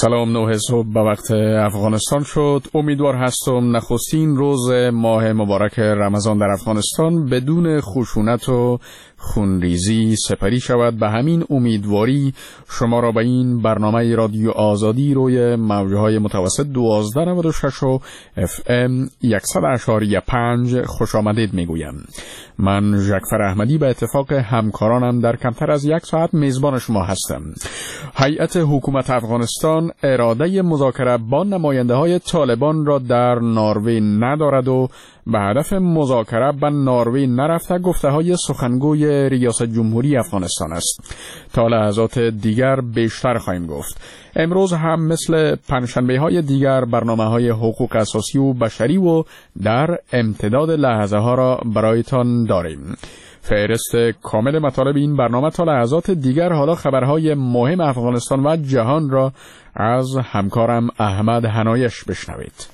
سلام، 9 صبح به وقت افغانستان شد. امیدوار هستم نخستین روز ماه مبارک رمضان در افغانستان بدون خشونت و خونریزی سپری شود. به همین امیدواری شما را به این برنامه رادیو آزادی روی موجهای متوسط 1296 و FM 100.5 خوش آمدید میگویم. من ژکفر احمدی به اتفاق همکارانم در کمتر از یک ساعت میزبان شما هستم. هیئت حکومت افغانستان اراده مذاکره با نماینده های طالبان را در نروژ ندارد و به هدف مذاکره به نروژ نرفته گفته های سخنگوی ریاست جمهوری افغانستان است. تا لحظات دیگر بیشتر خواهیم گفت. امروز هم مثل پنجشنبه های دیگر برنامه های حقوق اساسی و بشری و در امتداد لحظه ها را برایتان داریم. فهرست کامل مطالب این برنامه تا لحظات دیگر. حالا خبرهای مهم افغانستان و جهان را از همکارم احمد حنایش بشنوید.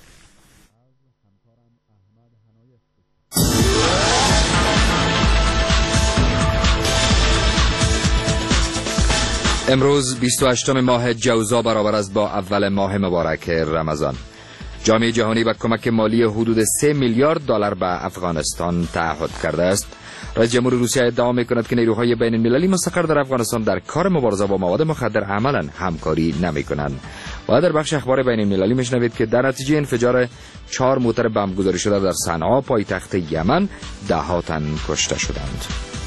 امروز 28 ماه جوزا برابر است با اول ماه مبارک رمضان. جامعه جهانی به کمک مالی حدود 3 میلیارد دلار به افغانستان تعهد کرده است. رئیس جمهور روسیه ادعا می‌کند که نیروهای بین المللی مستقر در افغانستان در کار مبارزه با مواد مخدر عملاً همکاری نمی‌کنند. و در بخش اخبار بین المللی می‌شنوید که در نتیجه انفجار 4 موتر بمبگذاری شده در صنعا پایتخت یمن 10 تن کشته شدند.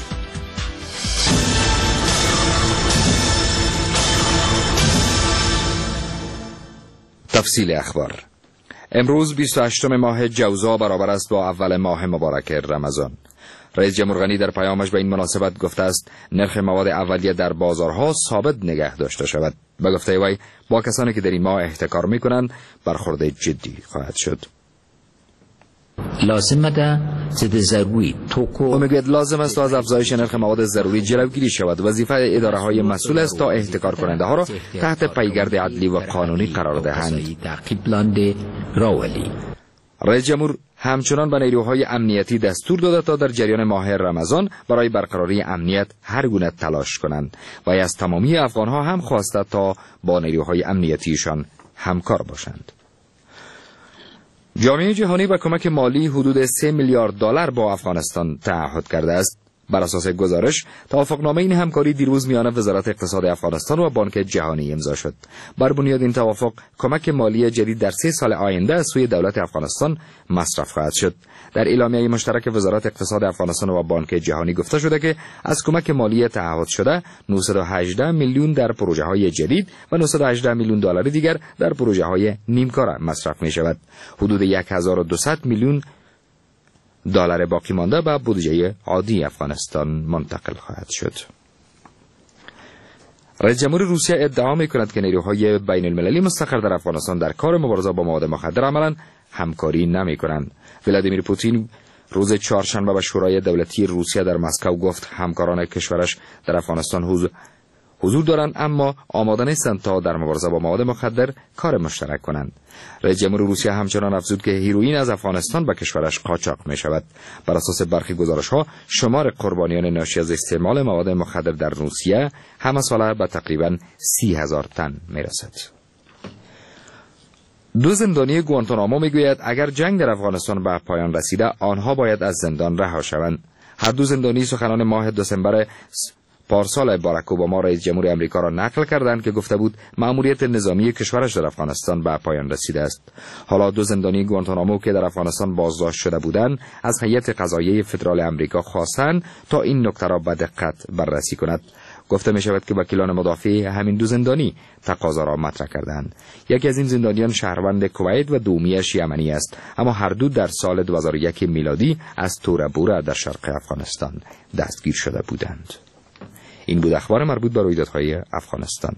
تفصیل اخبار. امروز 28 ماه جوزا برابر است با اول ماه مبارک رمضان. رئیس جمهور غنی در پیامش به این مناسبت گفته است نرخ مواد اولیه در بازارها ثابت نگه داشته شود. به گفته وی با کسانی که در این ماه احتکار می‌کنند برخورد جدی خواهد شد. لازم ده ضد ضروری او میگوید لازم است تا از افزایش نرخ مواد ضروری جلوگیری شود. وظیفه اداره‌های مسئول است تا احتکار کننده ها را تحت پیگرد عدلی و قانونی قرار دهند. رئیس جمهور همچنان به نیروهای امنیتی دستور داده تا در جریان ماه رمضان برای برقراری امنیت هر گونه تلاش کنند و از تمامی افغان‌ها هم خواسته تا با نیروهای امنیتیشان همکار باشند. جامعه جهانی به کمک مالی حدود 3 میلیارد دلار با افغانستان تعهد کرده است. بر اساس گزارش توافقنامه این همکاری دیروز میان وزارت اقتصاد افغانستان و بانک جهانی امضا شد. بر بنیاد این توافق کمک مالی جدید در 3 سال آینده از سوی دولت افغانستان مصرف خواهد شد. در اعلامیه مشترک وزارت اقتصاد افغانستان و بانک جهانی گفته شده که از کمک مالی تعهد شده 918 میلیون در پروژه‌های جدید و 918 میلیون دلار دیگر در پروژه‌های نیمکار مصرف می شود. حدود 1200 میلیون دلار باقی مانده به بودجه عادی افغانستان منتقل خواهد شد. رئیس جمهور روسیه ادعا می‌کند که نیروهای بین المللی مستقر در افغانستان در کار مبارزه با مواد مخدر عملاً همکاری نمی‌کنند. ولادیمیر پوتین روز چهارشنبه به شورای دولتی روسیه در مسکو گفت همکاران کشورش در افغانستان حضور دارند اما آماده نیستند تا در مبارزه با مواد مخدر کار مشترک کنند. رئیس جمهور روسیه همچنان افزود که هیروئین از افغانستان به کشورش قاچاق می شود. بر اساس برخی گزارش‌ها شمار قربانیان ناشی از استعمال مواد مخدر در روسیه همه ساله به تقریباً 30,000 تن می رسد. 2 زندانی گوانتانامو میگوید اگر جنگ در افغانستان به پایان رسیده آنها باید از زندان رها شوند. هر 2 زندانی سخنان ماه دسامبر پارسال باراک اوباما رئیس جمهور آمریکا را نقل کردند که گفته بود مأموریت نظامی کشورش در افغانستان به پایان رسیده است. حالا 2 زندانی گوانتانامو که در افغانستان بازداشت شده بودند از هیئت قضاییه فدرال آمریکا خواستند تا این نکته را به دقت بررسی کند. گفته می شود که وکیلان مدافع همین 2 زندانی تقاضا را مطرح کردند. یکی از این زندانیان شهروند کویت و دومیش یمنی است، اما هر دو در سال 2001 میلادی از تورا بورا در شرق افغانستان دستگیر شده بودند. این بود اخبار مربوط به رویدادهای افغانستان.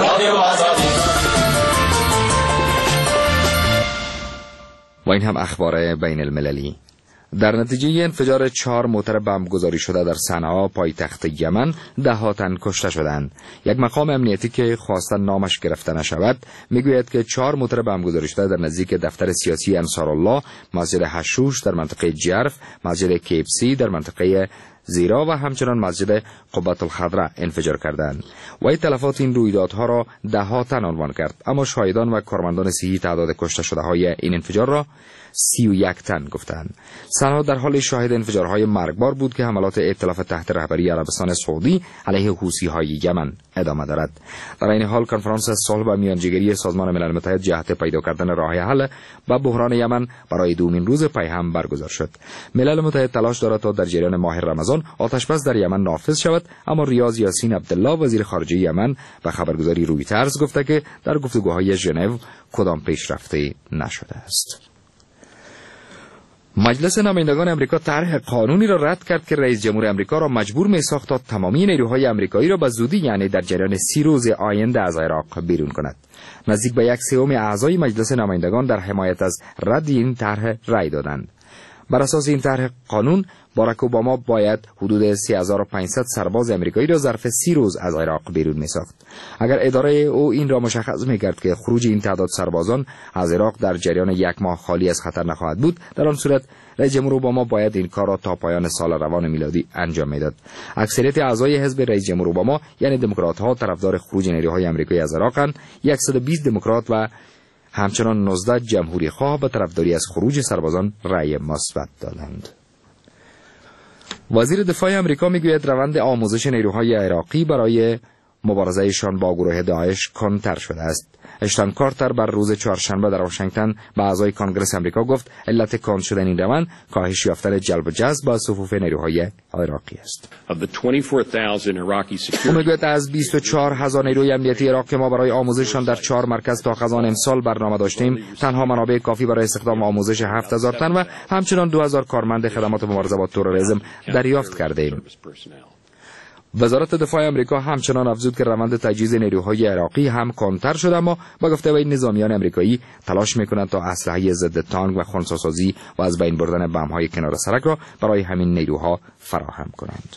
و این هم اخبار بین المللی. در نتیجه انفجار 4 موتر بمبگذاری شده در صنعا پایتخت یمن 10 تن کشته شدند. یک مقام امنیتی که خواستن نامش گرفته نشود میگوید که 4 موتر بمبگذاری شده در نزدیک دفتر سیاسی انصارالله، مسجد حشوش در منطقه جرف، مسجد کیپسی در منطقه زیرا و همچنان مسجد قبة الخضراء انفجار کردند و تلفات این رویدادها را ده‌ها تن عنوان کرد، اما شاهدان و کارمندان صحی تعداد کشته شده های این انفجار را 31 تن گفتند. صنعا در حال شاهد انفجارهای مرگبار بود که حملات ائتلاف تحت رهبری عربستان سعودی علیه حوثی‌های یمن ادامه دارد. در این حال کنفرانس صلح و میانجیگری سازمان ملل متحد جهت پیدا کردن راه حل به بحران یمن برای دومین روز پی هم برگزار شد. ملل متحد تلاش دارد تا در جریان ماه رمضان آتشبس در یمن نافذ شود، اما ریاض یاسین عبدالله وزیر خارجه یمن به خبرگزاری رویترز گفته که در گفتگوهای ژنو کدام پیشرفتی نشده است. مجلس نمایندگان امریکا طرح قانونی را رد کرد که رئیس جمهور امریکا را مجبور می‌ساخت تا تمامی نیروهای امریکایی را به زودی، یعنی در جریان 30 روز آینده، از عراق بیرون کند. نزدیک به 1/3 اعضای مجلس نمایندگان در حمایت از رد این طرح رأی دادند. بر اساس این طرح قانون، باراک اوباما باید حدود 3500 سرباز امریکایی را ظرف 30 روز از عراق بیرون می‌ساخت. اگر اداره او این را مشخص می‌کرد که خروج این تعداد سربازان از عراق در جریان 1 ماه خالی از خطر نخواهد بود، در آن صورت رئیس جمهور اوباما باید این کار را تا پایان سال روان میلادی انجام میداد. اکثریت اعضای حزب رئیس جمهور اوباما، یعنی دموکرات‌ها، طرفدار خروج نیروهای آمریکایی از عراقند. 120 دموکرات و همچنان 19 جمهوری خواه به طرفداری از خروج سربازان رأی مثبت دادند. وزیر دفاع آمریکا میگوید روند آموزش نیروهای عراقی برای مبارزهشان با گروه داعش کندتر شده است. اشتان کارتر بر روز چهارشنبه در واشنگتن به اعضای کانگرس آمریکا گفت علت کند شدن این روند کاهش یافتن جلب و جذب با صفوف نیروهای عراقی است. او میگوید از 24,000 نیروی امنیتی عراق که ما برای آموزششان در 4 مرکز تا خزان امسال برنامه داشتیم، تنها منابع کافی برای استخدام آموزش 7,000 تن و همچنان 2,000 کارمند خدمات مبارزه با تروریسم دریافت کردیم. وزارت دفاع آمریکا همچنان افزود که روند تجهیز نیروهای عراقی هم کندتر شده، اما با گفته این نظامیان آمریکایی تلاش میکنند تا اسلحه ضد تانک و خنثی‌سازی و از بین بردن بم‌های کنار سرک را برای همین نیروها فراهم کنند.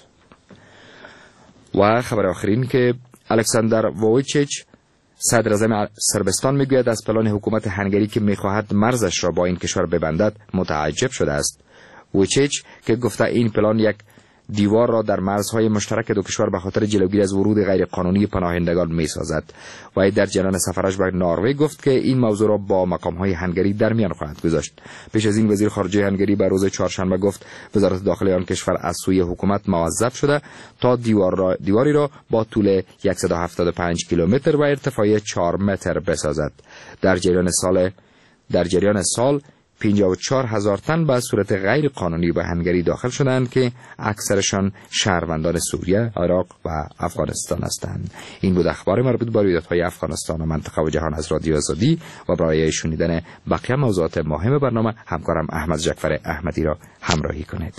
و خبر آخرین که الکساندر وویچیچ صدر اعظم صربستان میگوید از پلان حکومت هنگری که میخواهد مرزش را با این کشور ببندد متعجب شده است. وویچیچ که گفته این پلان یک دیوار را در مرزهای مشترک دو کشور به خاطر جلوگیری از ورود غیرقانونی پناهندگان می‌سازد و در جریان سفرش به نروژ گفت که این موضوع را با مقام‌های هنگری در میان خواهد گذاشت. پیش از این وزیر خارجه هنگری به روز چهارشنبه گفت وزارت داخلی آن کشور از سوی حکومت موظف شده تا دیواری را با طول 175 کیلومتر و ارتفاع 4 متر بسازد. در جریان سال 54,000 تن به صورت غیر قانونی به هنگری داخل شدند که اکثرشان شهروندان سوریه، عراق و افغانستان هستند. این بود اخبار مربوط به رویدادهای افغانستان و منطقه و جهان از رادیو آزادی و برای شنیدن بقیه موضوعات مهم برنامه همکارم احمد جعفر احمدی را همراهی کنید.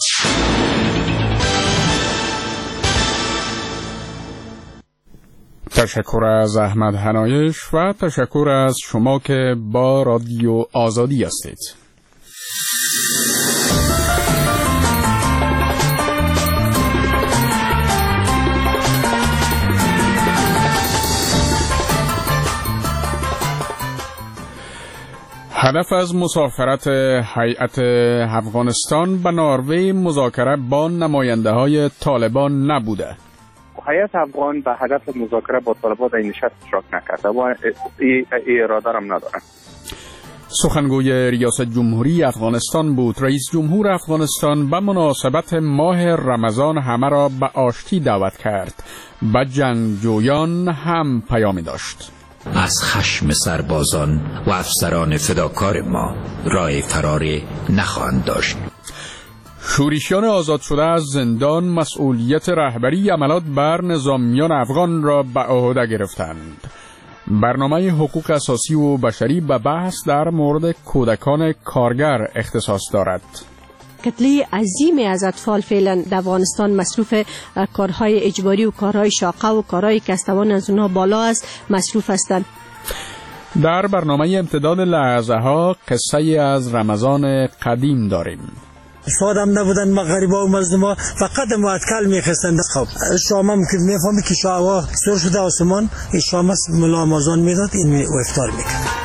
تشکر از احمد حنایش و تشکر از شما که با رادیو آزادی هستید. هدف از مسافرت هیئت افغانستان به نروژ مذاکره با نماینده‌های طالبان نبوده. هیئت افغان به هدف مذاکره با طالبان در این نشست اشتراک نکرده و ای اراده هم ندارند. سخنگوی ریاست جمهوری افغانستان بود. رئیس جمهور افغانستان به مناسبت ماه رمضان همه را به آشتی دعوت کرد. به جنگجویان هم پیامی داشت. از خشم سربازان و افسران فداکار ما راه فراری نخواهند داشت. شورشیان آزاد شده از زندان مسئولیت رهبری عملیات بر نظامیان افغان را به عهده گرفتند. برنامه حقوق اساسی و بشری به بحث در مورد کودکان کارگر اختصاص دارد. کتله عظیمی از اطفال فعلا در افغانستان مصروف کارهای اجباری و کارهای شاقه و کارهای که استوان از اونها بالا است مصروف هستند. در برنامه امتداد لحظه ها قصه از رمضان قدیم داریم. شادم نبودن ما غریبا و مظلوما فقط معتکل میخستند. خب شام هم که میفهمی که شعوا سر شده آسمان این شام است ملا مازان میداد این افطار میکرد.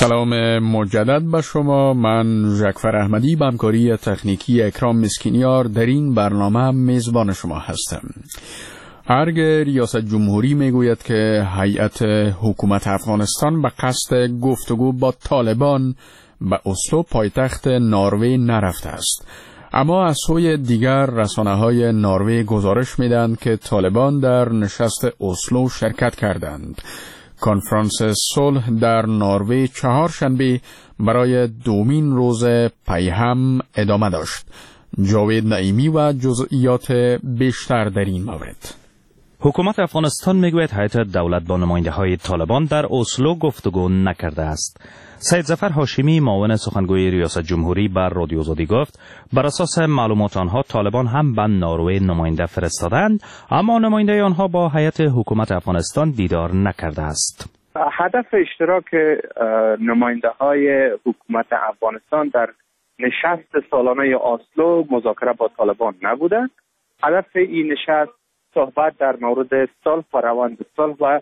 سلام مجدد به شما. من جعفر احمدی به همکاری تکنیکی اکرام مسکینیار در این برنامه میزبان شما هستم. ارگ ریاست جمهوری میگوید که هیئت حکومت افغانستان به قصد گفتگو با طالبان به اسلو پایتخت نروژ نرفته است. اما از سوی دیگر رسانه‌های نروژ گزارش میدهند که طالبان در نشست اسلو شرکت کردند. کنفرانس صلح در نروژ چهارشنبه برای دومین روز پیهم ادامه داشت. جاوید نعیمی و جزئیات بیشتر در این مورد. حکومت افغانستان میگوید هیئت دولت با نماینده‌های طالبان در اسلو گفتگو نکرده است. سید ظفر هاشمی معاون سخنگوی ریاست جمهوری بر رادیو آزادی گفت بر اساس معلومات آنها طالبان هم به نروژ نماینده فرستادند، اما نماینده آنها با هیئت حکومت افغانستان دیدار نکرده است. هدف اشتراک نماینده‌های حکومت افغانستان در نشست سالانه اسلو مذاکره با طالبان نبوده. هدف این نشست صحبت در مورد صلح و روند صلح و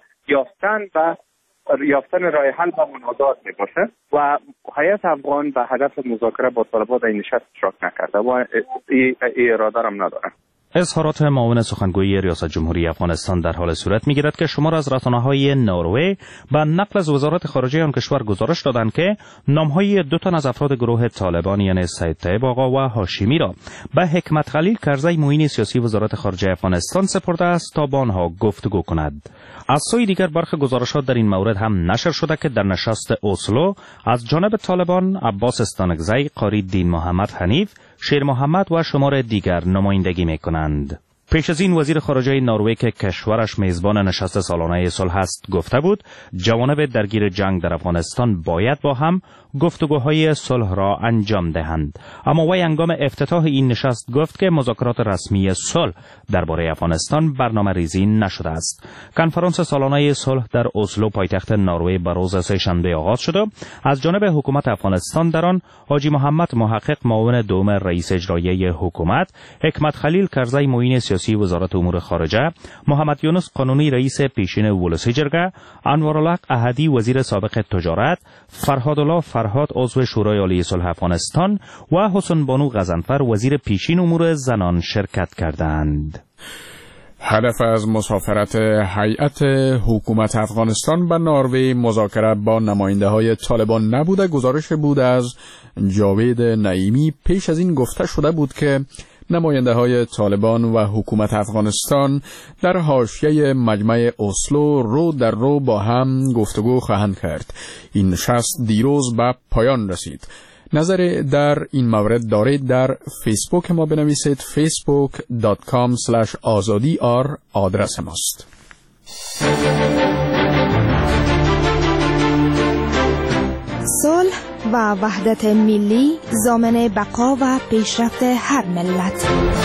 یافتن راه حل و مناظرات میباشه و هیئت افغان به هدف مذاکره با طالبان در این نشست اشتراک نکرده و اراده هم نداره. اظهارات معاون سخنگوی ریاست جمهوری افغانستان در حال صورت میگیرد که شمار از رسانه‌های نروژ به نقل از وزارت خارجه آن کشور گزارش دادند که نام‌های 2 تن از افراد گروه طالبان یعنی سید طیب آقا و هاشمی را به حکمت خلیل کرزی معین سیاسی وزارت خارجه افغانستان سپرده است تا با آنها گفتگو کند. از سوی دیگر برخی گزارشات در این مورد هم نشر شده که در نشست اسلو از جانب طالبان عباس استانکزی، قاری دین محمد حنیف، شیر محمد و شمار دیگر نمایندگی می‌کنند. پیش از این وزیر خارجه نروژ که کشورش میزبان نشست سالانه صلح است گفته بود جوانب درگیر جنگ در افغانستان باید با هم گفتگوهای صلح را انجام دهند. اما وی هنگام افتتاح این نشست گفت که مذاکرات رسمی صلح درباره افغانستان برنامه‌ریزی نشده است. کنفرانس سالانه صلح در اسلو پایتخت نروژ به روز سه‌شنبه آغاز شد. از جانب حکومت افغانستان در آن حاجی محمد محقق معاون دوم رئیس اجرایی حکومت، حکمت خلیل کرزی معین سیاسی وزارت امور خارجه، محمد یونس قانونی رئیس پیشین ولسی جرگه، انوارالله احدی وزیر سابق تجارت، فرهادالله فرهاد عضو شورای عالی صلح افغانستان و حسن بانو غضنفر وزیر پیشین امور زنان شرکت کردند. هدف از مسافرت هیئت حکومت افغانستان به نروژ مذاکره با نماینده‌های طالبان نبوده. گزارش بود از جاوید نعیمی. پیش از این گفته شده بود که نماینده‌های طالبان و حکومت افغانستان در حاشیه مجمع اسلو رو در رو با هم گفتگو خواهند کرد. این نشست دیروز به پایان رسید. نظر در این مورد دارید در فیسبوک ما بنویسید. facebook.com/azadi آدرس ماست. صلح و وحدت ملی ضامن بقا و پیشرفت هر ملت.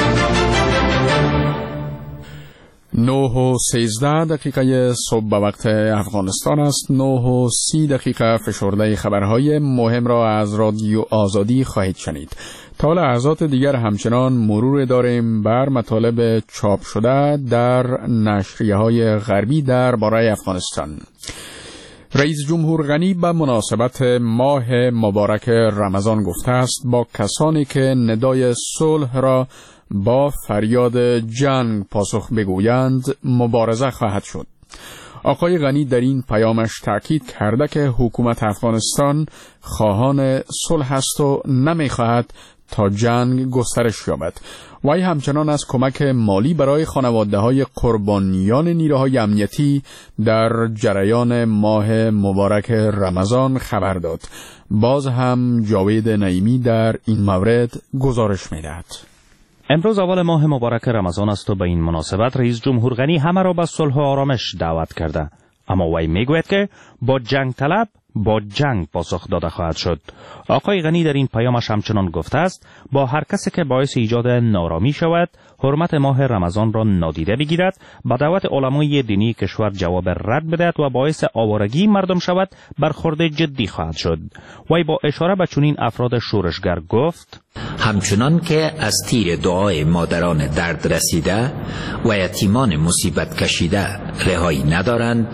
9:13 صبح به وقت افغانستان است. 9:30 فشرده خبرهای مهم را از رادیو آزادی خواهید شنید. تا لحظات دیگر همچنان مرور داریم بر مطالب چاپ شده در نشریه‌های غربی درباره افغانستان. رئیس جمهور غنی به مناسبت ماه مبارک رمضان گفته است با کسانی که ندای صلح را با فریاد جنگ پاسخ بگویند مبارزه خواهد شد. آقای غنی در این پیامش تأکید کرده که حکومت افغانستان خواهان صلح است و نمی‌خواهد تا جنگ گسترش یابد. وی همچنان از کمک مالی برای خانواده‌های قربانیان نیروهای امنیتی در جریان ماه مبارک رمضان خبر داد. باز هم جاوید نعیمی در این مورد گزارش می‌دهد. امروز اول ماه مبارک رمضان است و به این مناسبت رئیس جمهور غنی همه را به صلح و آرامش دعوت کرده. اما وی میگوید که با جنگ طلب با جنگ پاسخ داده خواهد شد. آقای غنی در این پیامش همچنان گفته است با هر کسی که باعث ایجاد نارامی شود حرمت ماه رمضان را نادیده بگیرد، با دعوت علمای دینی کشور جواب رد بدهد و باعث آوارگی مردم شود برخورد جدی خواهد شد. وی با اشاره به چنین افراد شورشگر گفت همچنان که از تیر دعای مادران درد رسیده و یتیمان مصیبت کشیده رهایی ندارند،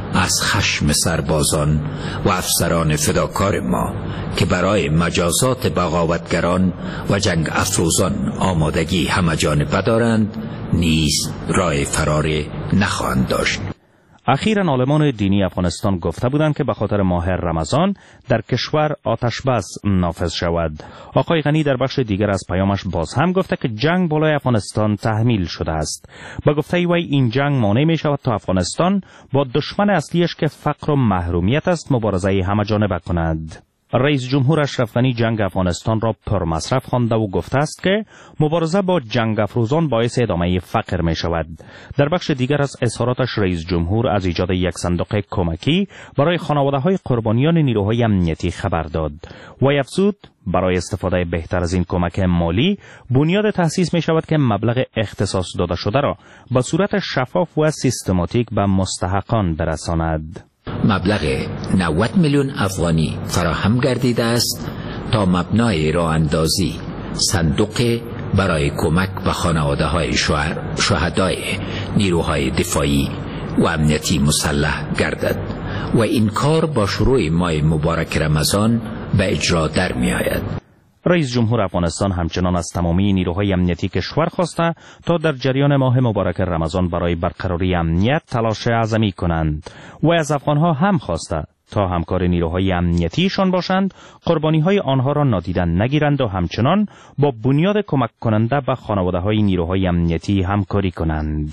از خشم سربازان و افسران فداکار ما که برای مجازات بغاوتگران و جنگ افروزان آمادگی همه‌جانبه دارند نیز راه فرار نخواهند داشت. اخیراً عالمان دینی افغانستان گفته بودند که به خاطر ماه رمضان در کشور آتش بس نافذ شود. آقای غنی در بخش دیگر از پیامش باز هم گفته که جنگ بالای افغانستان تحمیل شده است. با گفته وی این جنگ مانع می شود تا افغانستان با دشمن اصلیش که فقر و محرومیت است مبارزه همه‌جانبه کند. رئیس جمهور اشرف غنی جنگ افغانستان را پرمصرف خوانده و گفته است که مبارزه با جنگ افروزان باعث ادامه فقر می شود. در بخش دیگر از اظهاراتش رئیس جمهور از ایجاد یک صندوق کمکی برای خانواده‌های قربانیان نیروهای امنیتی خبر داد. وی افزود برای استفاده بهتر از این کمک مالی بنیاد تأسیس می شود که مبلغ اختصاص داده شده را به صورت شفاف و سیستماتیک به مستحقان برساند. مبلغ 90 میلیون افغانی فراهم گردیده است تا مبنای راه اندازی صندوق برای کمک به خانواده‌های شهدای نیروهای دفاعی و امنیتی مسلح گردد و این کار با شروع ماه مبارک رمضان به اجرا در می آید. رئیس جمهور افغانستان همچنان از تمامی نیروهای امنیتی کشور خواسته تا در جریان ماه مبارک رمضان برای برقراری امنیت تلاش عظیمی کنند و از افغانها هم خواسته تا همکار نیروهای امنیتیشان باشند، قربانی‌های آنها را نادیده نگیرند و همچنان با بنیاد کمک کننده به خانواده‌های نیروهای امنیتی همکاری کنند.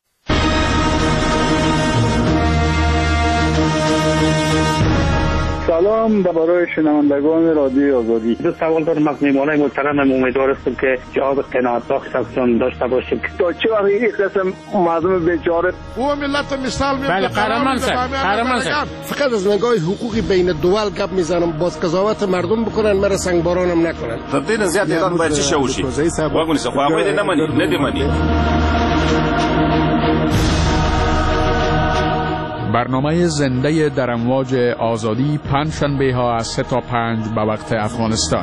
سلام برای شنوندگان رادیوی آزادی. دو سوال دارم از میهمانای محترم. امیدوار هستم که جواب قناعت بخش ازشان داشته باشیم. تا چه وقت این قسم مردم بیچاره او ملت مثال میاد. بله قهرمان صاحب فقط از نگاه حقوقی بین دول گپ میزنم، باز قضاوت مردم بکنن، مرا سنگ بارانم نکنن. تدین زیاد دیدن باید چی شوشی واگونی سه خو هغه ندیمانی. برنامه زنده در امواج آزادی پنجشنبه ها از 3 تا 5 به وقت افغانستان.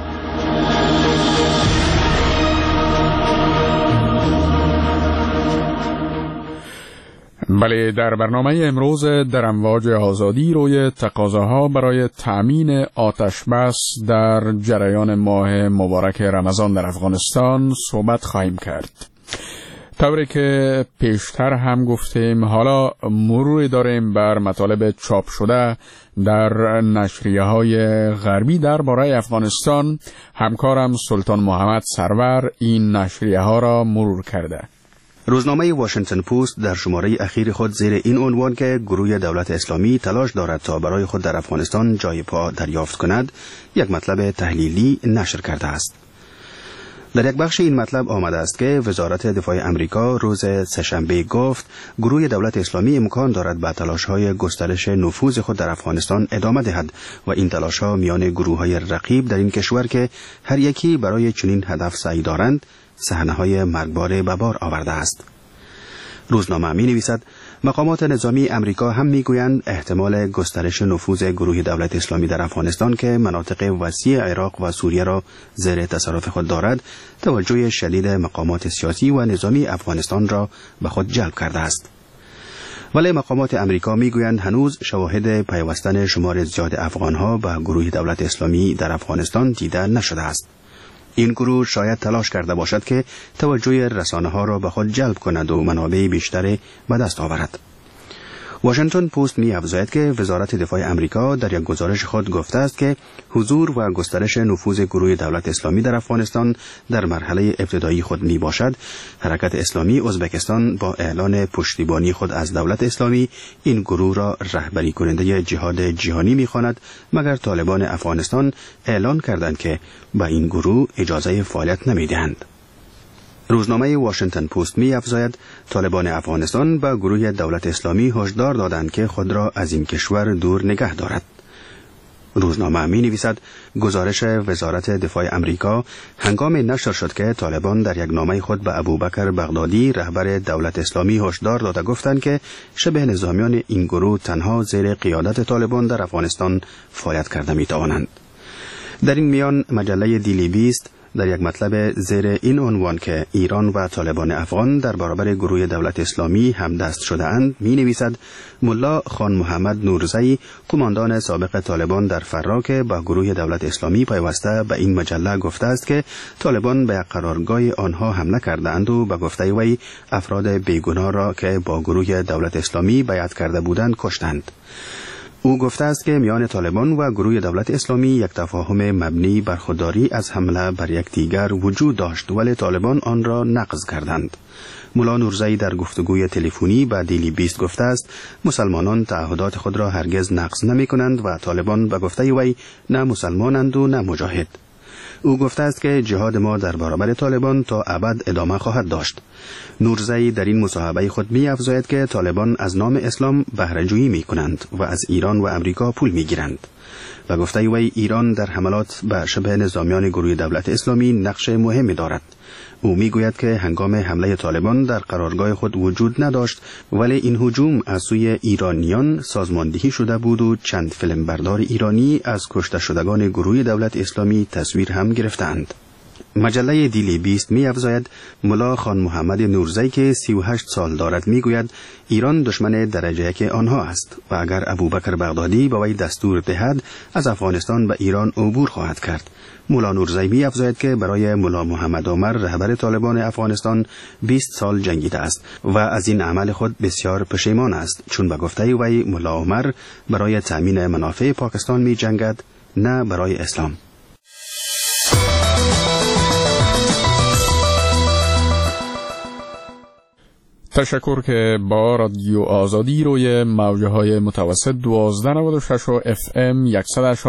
بله، در برنامه امروز در امواج آزادی روی تقاضاها برای تأمین آتش بس در جریان ماه مبارک رمضان در افغانستان صحبت خواهیم کرد. طوری که پیشتر هم گفتیم، حالا مروری داریم بر مطالب چاپ شده در نشریه‌های غربی درباره افغانستان. همکارم سلطان محمد سرور این نشریه‌ها را مرور کرده. روزنامه واشنگتن پست در شماره اخیر خود زیر این عنوان که گروه دولت اسلامی تلاش دارد تا برای خود در افغانستان جای پا دریافت کند، یک مطلب تحلیلی نشر کرده است. در یک بخش این مطلب آمده است که وزارت دفاع امریکا روز سه‌شنبه گفت گروه دولت اسلامی امکان دارد به تلاش‌های گسترش نفوذ خود در افغانستان ادامه دهد و این تلاش‌ها میان گروه‌های رقیب در این کشور که هر یکی برای چنین هدف سعی دارند صحنه‌های مرگبار به بار آورده است. روزنامه می‌نویسد مقامات نظامی امریکا هم میگویند احتمال گسترش نفوذ گروه دولت اسلامی در افغانستان که مناطق وسیع عراق و سوریه را زیر تصرف خود دارد، توجه شدید مقامات سیاسی و نظامی افغانستان را به خود جلب کرده است. ولی مقامات امریکا میگویند هنوز شواهد پیوستن شمار زیاد افغانها به گروه دولت اسلامی در افغانستان دیده نشده است. این گروه شاید تلاش کرده باشد که توجه رسانه‌ها را به خود جلب کند و منابع بیشتری به دست آورد. واشنگتن پست می‌افزاید که وزارت دفاع امریکا در یک گزارش خود گفته است که حضور و گسترش نفوذ گروه دولت اسلامی در افغانستان در مرحله ابتدایی خود میباشد. حرکت اسلامی ازبکستان با اعلان پشتیبانی خود از دولت اسلامی این گروه را رهبری کننده جهاد جهانی می‌خواند، مگر طالبان افغانستان اعلان کردند که به این گروه اجازه فعالیت نمی‌دهند. روزنامه واشنگتن پست می‌افزاید طالبان افغانستان به گروه دولت اسلامی هشدار دادند که خود را از این کشور دور نگه دارد. روزنامه می‌نویسد گزارش وزارت دفاع امریکا هنگام نشر شد که طالبان در یک نامه خود به ابوبکر بغدادی رهبر دولت اسلامی هشدار داده گفتند که شبه نظامیان این گروه تنها زیر قیادت طالبان در افغانستان فعالیت کرده می‌توانند. در این میان مجله دیلی بیست در یک مطلب زیر این عنوان که ایران و طالبان افغان در برابر گروه دولت اسلامی همدست شده اند می نویسد ملا خان محمد نورزی، قماندان سابق طالبان در فرا که با گروه دولت اسلامی پیوسته به این مجله گفته است که طالبان به قرارگاه آنها حمله کردند و به گفته وی افراد بیگناه را که با گروه دولت اسلامی بیعت کرده بودند کشتند. او گفته است که میان طالبان و گروه دولت اسلامی یک تفاهم مبنی بر خودداری از حمله بر یکدیگر وجود داشت ولی طالبان آن را نقض کردند. ملا نورزی در گفتگوی تلفنی با دیلی 20 گفته است مسلمانان تعهدات خود را هرگز نقض نمی کنند و طالبان به گفته وی نه مسلمانند و نه مجاهد. او گفته است که جهاد ما در برابر طالبان تا ابد ادامه خواهد داشت. نورزی در این مصاحبه خود می افزاید که طالبان از نام اسلام بهره جویی می کنند و از ایران و امریکا پول می گیرند. و گفته وی ایران در حملات به شبه نظامیان گروه دولت اسلامی نقش مهمی دارد. او می گوید که هنگام حمله طالبان در قرارگاه خود وجود نداشت ولی این هجوم از سوی ایرانیان سازماندهی شده بود و چند فیلمبردار ایرانی از کشته شدگان گروه دولت اسلامی تصویر هم گرفتند. مجله دیلی 20 می افزاید ملا خان محمد نورزی که 38 سال دارد می گوید ایران دشمن درجه یک آنها است و اگر ابوبکر بغدادی با وی دستور دهد از افغانستان به ایران عبور خواهد کرد. ملا نورزی می افزاید که برای ملا محمد عمر رهبر طالبان افغانستان 20 سال جنگیده است و از این عمل خود بسیار پشیمان است چون به گفته وی ملا عمر برای تأمین منافع پاکستان می جنگد نه برای اسلام. تشکر که با رادیو آزادی روی موجه های متوسط 1296 و FM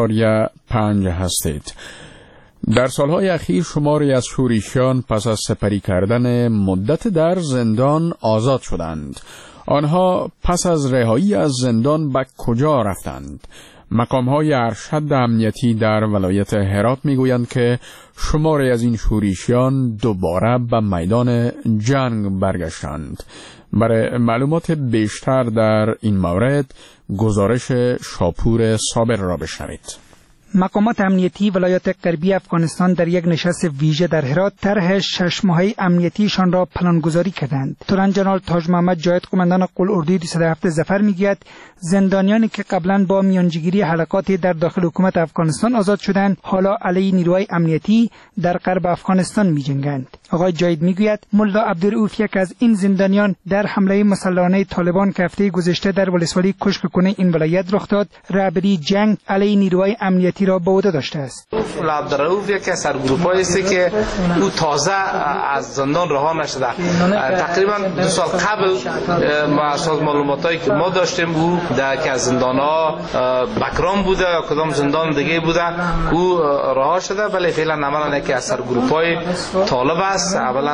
100.5 هستید. در سالهای اخیر شماری از شورشیان پس از سپری کردن مدت در زندان آزاد شدند. آنها پس از رهایی از زندان به کجا رفتند؟ مقام‌های ارشد امنیتی در ولایت هرات می‌گویند که شماری از این شورشیان دوباره به میدان جنگ برگشتند. برای معلومات بیشتر در این مورد گزارش شاپور صابر را بشنوید. مقامات امنیتی ولایت غربی افغانستان در یک نشست ویژه در هرات طرح 6 ماهه امنیتیشان را پلانگذاری کردند. تورن جنرال تاج محمد جاید قماندان قل-اردوی 207 ظفر میگوید زندانیانی که قبلا با میانجیگیری حلقات در داخل حکومت افغانستان آزاد شدند حالا علیه نیروهای امنیتی در غرب افغانستان میجنگند. آقای جاید میگوید ملا عبدالرؤوف یک از این زندانیان در حمله مسلحانه طالبان که هفته گذشته در ولسوالی کشک کنه این ولایت رخ داد رهبری جنگ علیه نیروهای امنیتی را به عهده داشته است. ملا عبدالرؤوف یک از سرگروه‌هایی است که او تازه از زندان رها نشده. تقریبا 2 سال قبل ما اساس معلوماتایی که ما داشتیم او در که از زندان‌ها بکرام بوده یا کدام زندان دیگه بوده او رها شده ولی فعلا عملاً یکی از سرگروه‌های طالب است. اولا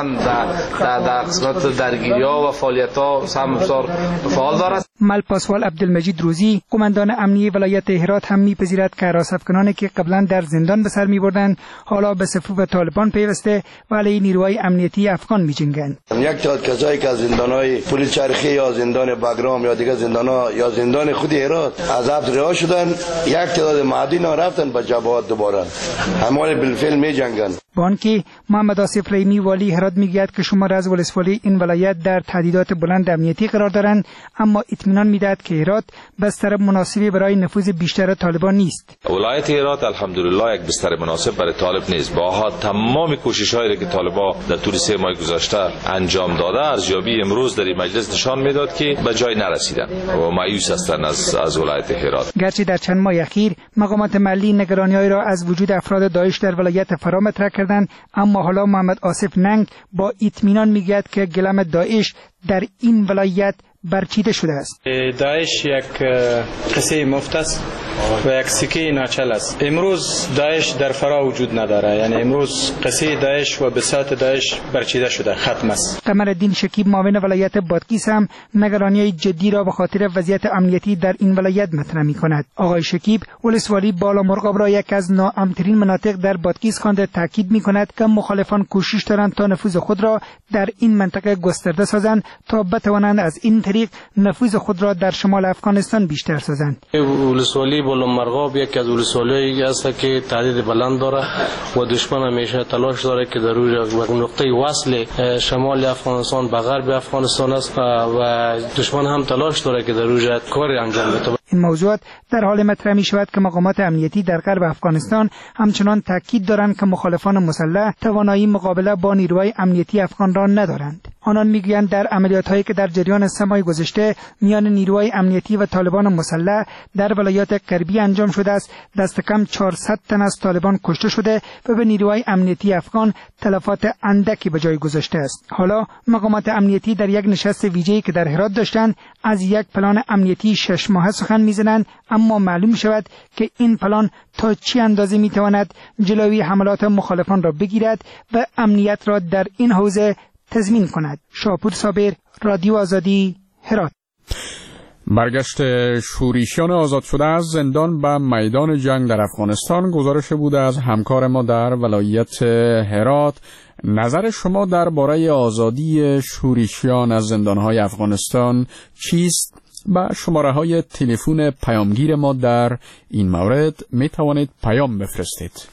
در قسمت درگیری‌ها و فعالیت‌ها بسیار فعال دارد. ملپاسوال عبدالمجید روزی قماندان امنیتی ولایت هرات هم می‌پذیرد که حراست که قبلا در زندان به سر می‌بردند حالا به صفوف طالبان پیوسته و علیه نیروهای امنیتی افغان می‌جنگند. یک تعداد کسایی که از زندان‌های پل چرخی یا زندان بگرام یا دیگر زندان‌ها یا زندان خود هرات از حبس رها شدن یک تعداد معدین رفتن به جبهات دوباره همواره بالفعل می‌جنگند. بانکی محمد آصف رحیمی والی هرات میگوید که شمار از ولسوالی این ولایت در تهدیدات بلند امنیتی قرار دارند اما اطمینان میدهد که هرات بستر مناسبی برای نفوذ بیشتر طالبان نیست. ولایت هرات الحمدلله یک بستر مناسب برای طالب نیست. با تمام کوشش‌هایی که طالبان در طول 3 ماه گذشته انجام داده ارزیابی امروز در این مجلس نشان میداد که به جای نرسیدند و مایوس هستند از ولایت هرات. گرچه در چند ماه اخیر مقامات محلی نگرانی‌هایی را از وجود افراد داعش در ولایت فرا مطرح کردند اما حالا محمد آصف ننگ با اطمینان میگوید که گلم داعش در این ولایت برچیده شده است. داعش یک قصه مفت است و یک سکه ناچل است. امروز داعش در فرا وجود نداره، یعنی امروز قصه داعش و بساط داعش برچیده شده، ختم است. قمرالدین شکیب معاون ولایت بادغیس هم نگرانی جدی را به خاطر وضعیت امنیتی در این ولایت مطرح می‌کند. آقای شکیب ولسوالی بالامرغاب را یک از ناامن‌ترین مناطق در بادغیس خوانده تاکید می‌کند که مخالفان کوشش دارند تا نفوذ خود را در این منطقه گسترده سازند تا بتوانند از این طریق نفوذ خود را در شمال افغانستان بیشتر سازند. ولسوالی بلندمرغاب یکی از ولسوالی‌هایی است که تعداد بلند داره و دشمن همیشه تلاش داره که در روی نقطه وصل شمال افغانستان به غرب افغانستان است و دشمن هم تلاش داره که در روی کاری انجام بده. این موضوعات در حال مطرح می شود که مقامات امنیتی در غرب افغانستان همچنان تاکید دارند که مخالفان مسلح توانایی مقابله با نیروهای امنیتی افغان را ندارند. آنان میگویند در عملیات‌هایی که در جریان 3 ماه گذشته میان نیروهای امنیتی و طالبان مسلح در ولایات غربی انجام شده است، دست کم 400 تن از طالبان کشته شده و به نیروهای امنیتی افغان تلفات اندکی به جای گذاشته است. حالا مقامات امنیتی در یک نشست ویژه‌ای که در هرات داشتند از یک پلان امنیتی 6 ماهه سخن می‌زنند، اما معلوم شود که این پلان تا چه اندازه می‌تواند جلوی حملات مخالفان را بگیرد و امنیت را در این حوزه تضمین کند. شاپور صابر، رادیو آزادی، هرات. برگشت شوریشیان آزاد شده از زندان به میدان جنگ در افغانستان گزارش بوده از همکار ما در ولایت هرات. نظر شما درباره آزادی شوریشیان از زندان‌های افغانستان چیست؟ با شماره‌های تلفن پیامگیر ما در این مورد می توانید پیام بفرستید.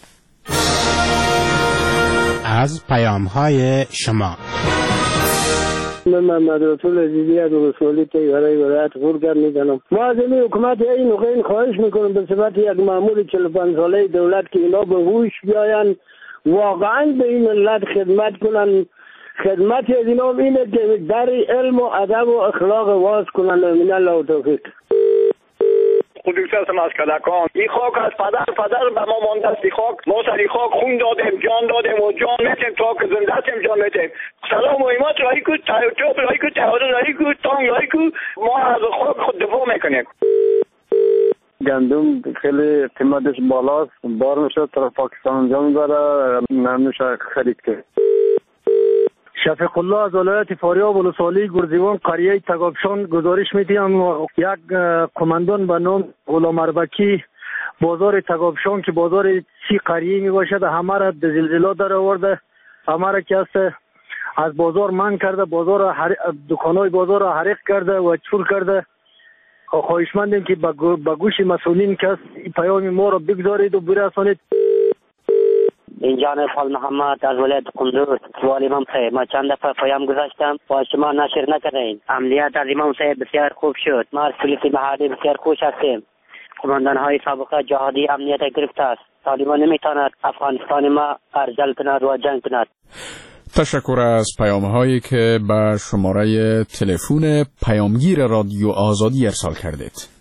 از پیام‌های شما من محمد رسول عزیزی از ولسوالی تیغرای ولایت غورگرد میزنم. ما از این حکومت این نقین خواهش میکنم به صفت یک مأمور 45 ساله دولت که اینا به هوش بیاین، واقعا به این ملت خدمت کنن. خدمت از اینا اینه که در علم و ادب و اخلاق واز کنن. من الله و توفیق. خودش هستم از کلکان. این خاک از پدر به ما مانده است. این خاک ما سر این خاک خون دادیم، جان دادیم و جان میتیم تا که زنده هستیم جان میتیم. سلام و ایمات رایی کو، توپ رایی کو، تهاده رایی کو، تانگ رایی کو، ما از خاک خود دفاع میکنیم. گندم خیلی قیمتش بالاست، بار میشه طرف پاکستان جان داره، نمیشه خرید کرد. شفیق الله از ولایت فاریاب ولسوالی گرزیوان قریه تگابشان گزارش میدیم یک کماندان به نام غلام اربکی بازار تگابشان که بازار سی قریه می باشد همه را به زلزله در آورده، همه را که از بازار من کرده، دکانای بازار را حریق کرده و چور کرده. خواهشمندیم که به گوش مسئولین که این پیام ما را بگذارید و برسانید. اینجا فال محمد از ولایت قندوز والی امام صاحب، ما چند دفعه پیام گذاشتم و شما نشر نکردین. عملیات از امام صاحب بسیار خوب شد. ما از پلیس محلی بسیار خوش هستیم. قماندان های سابقه جهادی امنیت گرفته است. طالبان نمیتواند افغانستان ما ارجل کند و جنگ کند. تشکر از پیام هایی که به شماره تلفن پیامگیر رادیو آزادی ارسال کردید.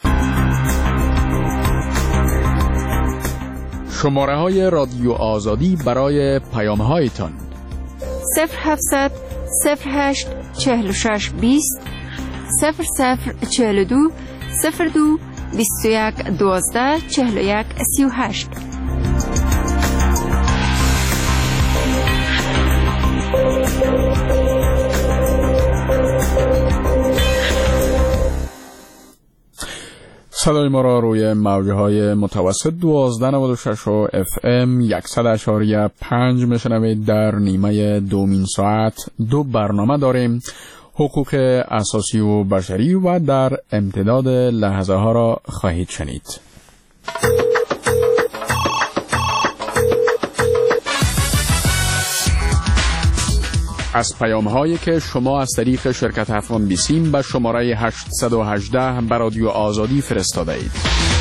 شماره های رادیو آزادی برای پیام هایتان 0700 08 46 20 0042 02 21 12 41 38. صدای ما را روی موجهای متوسط 1296 و FM 100.5 میشنوید. در نیمه دومین ساعت 2 برنامه داریم: حقوق اساسی و بشری و در امتداد لحظه ها را خواهید شنید. از پیام هایی که شما از طریق شرکت افغان بیسیم به شماره 818 به رادیو آزادی فرستاده اید.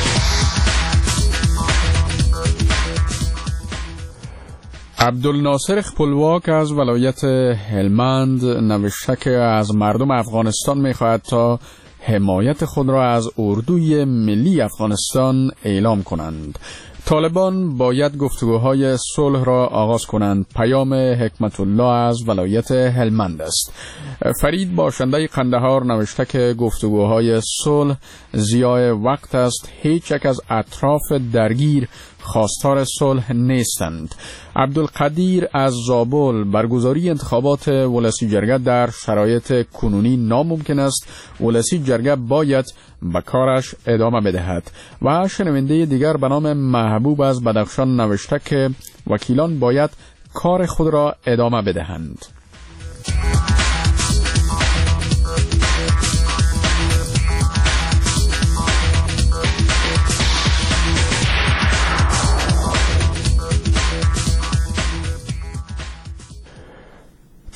عبدالناصر خپلواک از ولایت هلمند نوشته که از مردم افغانستان می‌خواهد تا حمایت خود را از اردوی ملی افغانستان اعلام کنند. طالبان باید گفتگوهای صلح را آغاز کنند. پیام حکمت الله از ولایت هلمند است. فرید باشنده قندهار نوشته که گفتگوهای صلح ضیاع وقت است. هیچ یک از اطراف درگیر خواستار صلح نیستند. عبدالقدیر از زابل: برگزاری انتخابات ولسی جرگه در شرایط کنونی ناممکن است. ولسی جرگه باید به کارش ادامه بدهد. و شنونده دیگر به نام محبوب از بدخشان نوشته که وکیلان باید کار خود را ادامه بدهند.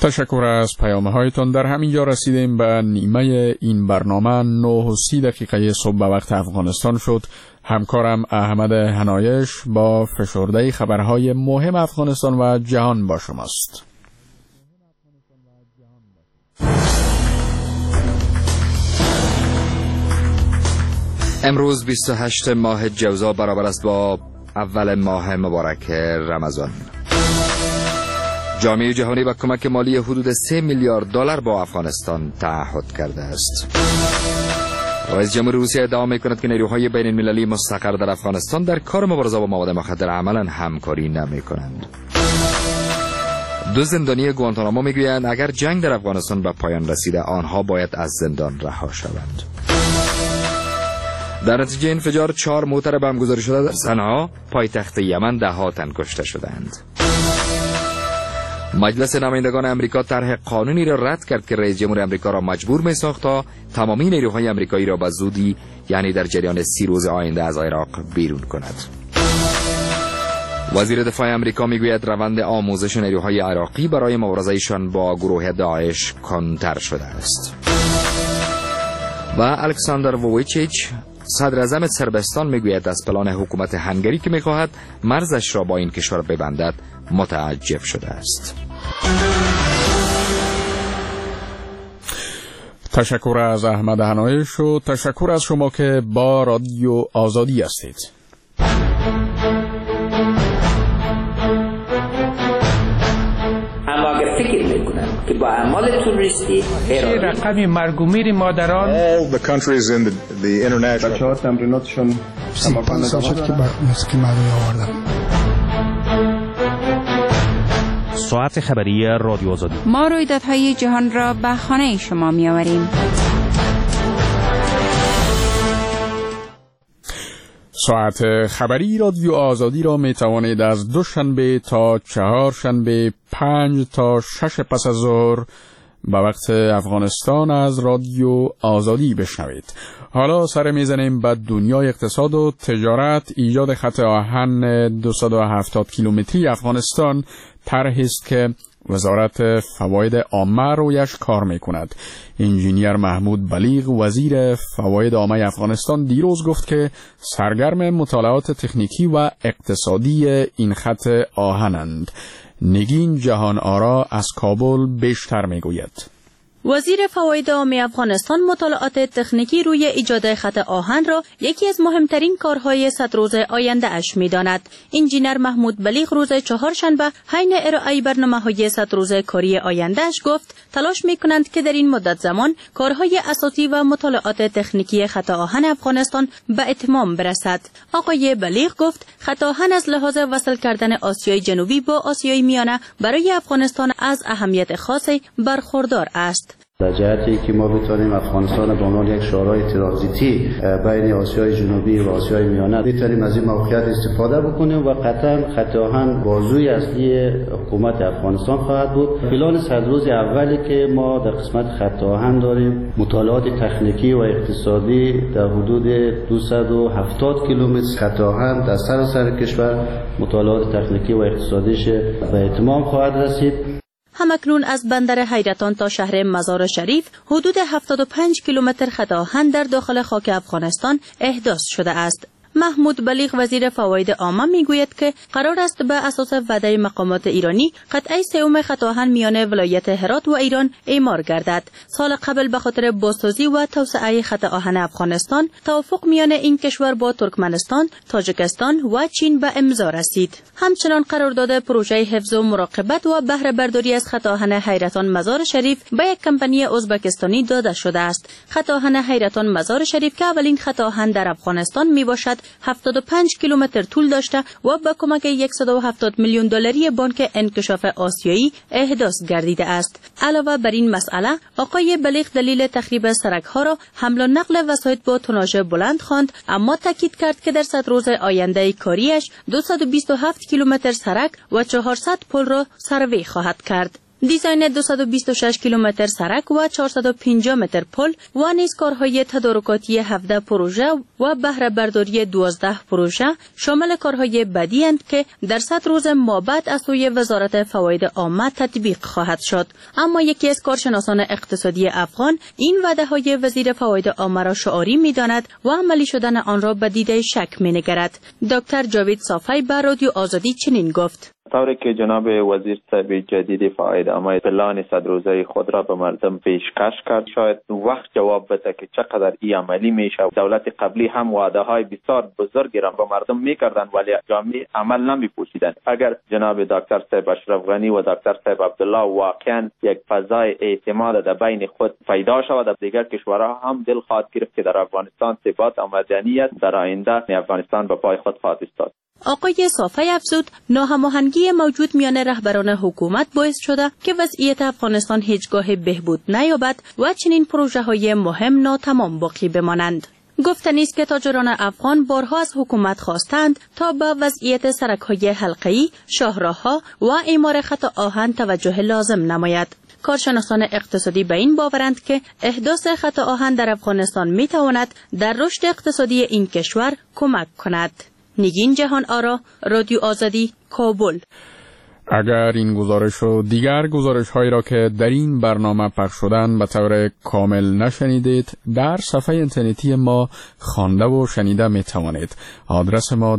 تشکر از پیام‌هایتان. در همین جا رسیدیم به نیمه این برنامه. 9:30 صبح به وقت افغانستان شد. همکارم احمد هنایش با فشرده خبرهای مهم افغانستان و جهان با شماست. امروز 28 ماه جوزا برابر است با اول ماه مبارک رمضان. جامعه جهانی با کمک مالی حدود 3 میلیارد دلار با افغانستان تعهد کرده است. رئیس جمهور روسیه ادعا می‌کند که نیروهای بین المللی مستقر در افغانستان در کار مبارزه با مواد مخدر عملاً همکاری نمی‌کنند. دو زندانی گوانتانامو میگویند اگر جنگ در افغانستان به پایان رسیده آنها باید از زندان رها شوند. در نتیجه انفجار 4 موتر بم گذاری شده در صنعا پایتخت یمن 10 تن کشته شدند. مجلس نمایندگان امریکا طرح قانونی را رد کرد که رئیس جمهور امریکا را مجبور می‌ساخت تا تمامی نیروهای امریکایی را به زودی یعنی در جریان 30 روز آینده از عراق بیرون کند. وزیر دفاع امریکا میگوید روند آموزش نیروهای عراقی برای مبارزه‌شان با گروه داعش کندتر شده است. و الکساندر وویچیچ صدر اعظم صربستان میگوید از پلان حکومت هنگری که میخواهد مرزش را با این کشور ببندد متعجب شده است. تشکر از احمد هنایش و تشکر از شما که با رادیو آزادی هستید. اما اگر فکر میکنن که با اعمال توریستی رقم مرگ و میر مادران all the countries in the international بچه‌ها تمریناتشون 35 سال شد که موسیقی مردمی آوردم. ساعت خبری رادیو آزادی. ما رویدادهای جهان را به خانه شما می آوریم. ساعت خبری رادیو آزادی را می توانید از دوشنبه تا چهارشنبه 5 تا 6 پس از ظهر به وقت افغانستان از رادیو آزادی بشنوید. حالا سر میزنیم به دنیای اقتصاد و تجارت. ایجاد خط آهن 270 کیلومتری افغانستان طرحی است که وزارت فواید عامه رویش کار میکند. انجینیر محمود بلیغ وزیر فواید عامه افغانستان دیروز گفت که سرگرم مطالعات تکنیکی و اقتصادی این خط آهنند. نگین جهان آرا از کابل بیشتر میگوید. وزیر فواید عامه افغانستان مطالعات تکنیکی روی ایجاد خط آهن را یکی از مهمترین کارهای 100 روز آینده اش می‌داند. انجینیر محمود بلیغ روز چهارشنبه حین ارائه برنامه‌های 100 روز کاری آینده اش گفت تلاش می‌کنند که در این مدت زمان کارهای اساسی و مطالعات تکنیکی خط آهن افغانستان به اتمام برسد. آقای بلیغ گفت خط آهن از لحاظ وصل کردن آسیای جنوبی با آسیای میانه برای افغانستان از اهمیت خاصی برخوردار است. در جهتی که ما بتوانیم افغانستان به عنوان یک شورای ترانزیتی بین آسیای جنوبی و آسیای میانه بتوانیم از این موقعیت استفاده بکنیم و قطعا خط آهن بازوی اصلی حکومت افغانستان خواهد بود. پلان 100 روز اولی که ما در قسمت خط آهن داریم مطالعات تکنیکی و اقتصادی در حدود 270 کیلومتر خط آهن در سراسر کشور مطالعات تکنیکی و اقتصادیش به اتمام خواهد رسید. همکنون از بندر حیرتان تا شهر مزار شریف حدود 75 کیلومتر خط آهن در داخل خاک افغانستان احداث شده است. محمود بلیغ وزیر فواید عامه میگوید که قرار است به اساس وعده مقامات ایرانی قطعه سوم خط آهن میان ولایت هرات و ایران اعمار گردد. سال قبل به خاطر بازسازی و توسعه خط آهن افغانستان توافق میان این کشور با ترکمنستان، تاجیکستان و چین به امضا رسید. همچنان قرارداد پروژه حفظ و مراقبت و بهره برداری از خط آهن حیرتان مزار شریف به یک کمپانی ازبکستانی داده شده است. خط آهن حیرتان مزار شریف که اولین خط آهن در افغانستان میباشد 75 کیلومتر طول داشته و با کمک 170 میلیون دلاری بانک انکشاف آسیایی احداث گردیده است. علاوه بر این مسئله آقای بلیغ دلیل تخریب سرک‌ها را حمل و نقل وسایط با توناژ بلند خواند، اما تاکید کرد که در 100 روز آینده کاریش 227 کیلومتر سرک و 400 پل را سروی خواهد کرد. دیزاین 226 کیلومتر سرک و 450 متر پل و نیز کارهای تدارکاتی 17 پروژه و بهره برداری 12 پروژه شامل کارهای بدی اند که در 100 روز مابعد از سوی وزارت فواید عامه تطبیق خواهد شد. اما یکی از کارشناسان اقتصادی افغان این وعده های وزیر فواید عامه را شعاری می‌داند و عملی شدن آن را به دیده شک می‌نگرد. دکتر جاوید صافی به رادیو آزادی چنین گفت: طوری که جناب وزیر صاحب جدید فواید عامه پلان 100 روزه خود را به مردم پیشکش کرد، شاید وقت جواب بده که چقدر این عملی میشه. دولت قبلی هم وعده های بسیار بزرگی را به مردم میکردند ولی جامعه عمل نمیپوشیدند. اگر جناب دکتر صاحب اشرف غنی و دکتر صاحب عبدالله واقعا یک فضای اعتماد در بین خود پیدا شود، در دیگر کشورها هم دل خواهد گرفت که در افغانستان ثبات و مدنیت در آینده افغانستان به پای خود خواهد ایستاد. آقای صافی افزود ناهماهنگی موجود میان رهبران حکومت باعث شده که وضعیت افغانستان هیچگاه بهبود نیابد و چنین پروژه های مهم ناتمام باقی بمانند. گفتنی است که تاجران افغان بارها از حکومت خواستند تا به وضعیت سرک‌های حلقه‌ای، شاهراه‌ها و اعمار خط آهن توجه لازم نماید. کارشناسان اقتصادی به این باورند که احداث خط آهن در افغانستان میتواند در رشد اقتصادی این کشور کمک کند. نگین جهان آرا، رادیو آزادی، کابل. اگر این گزارش و دیگر گزارش هایی را که در این برنامه پخش شدن به طور کامل نشنیدید، در صفحه اینترنتی ما خوانده و شنیده می توانید. آدرس ما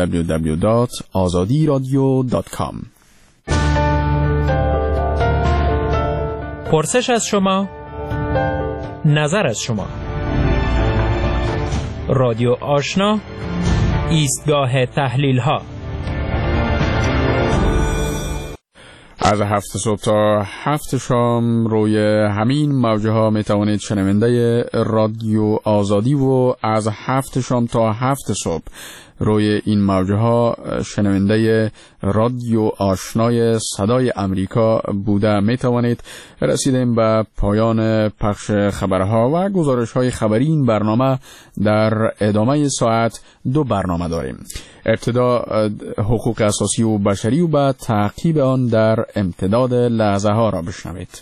www.azadiradio.com. پرسش از شما، نظر از شما. رادیو آشنا، ایستگاه تحلیل ها. از 7 صبح تا 7 شام روی همین موجه ها می توانید شنونده رادیو آزادی و از 7 شام تا 7 صبح روی این موجه ها شنونده رادیو آشنای صدای امریکا بوده می توانید. رسیدیم به پایان پخش خبرها و گزارش های خبری این برنامه. در ادامه ساعت 2 برنامه داریم. ابتدا حقوق اساسی و بشری و بعد تعقیب آن در امتداد لحظه ها را بشنوید.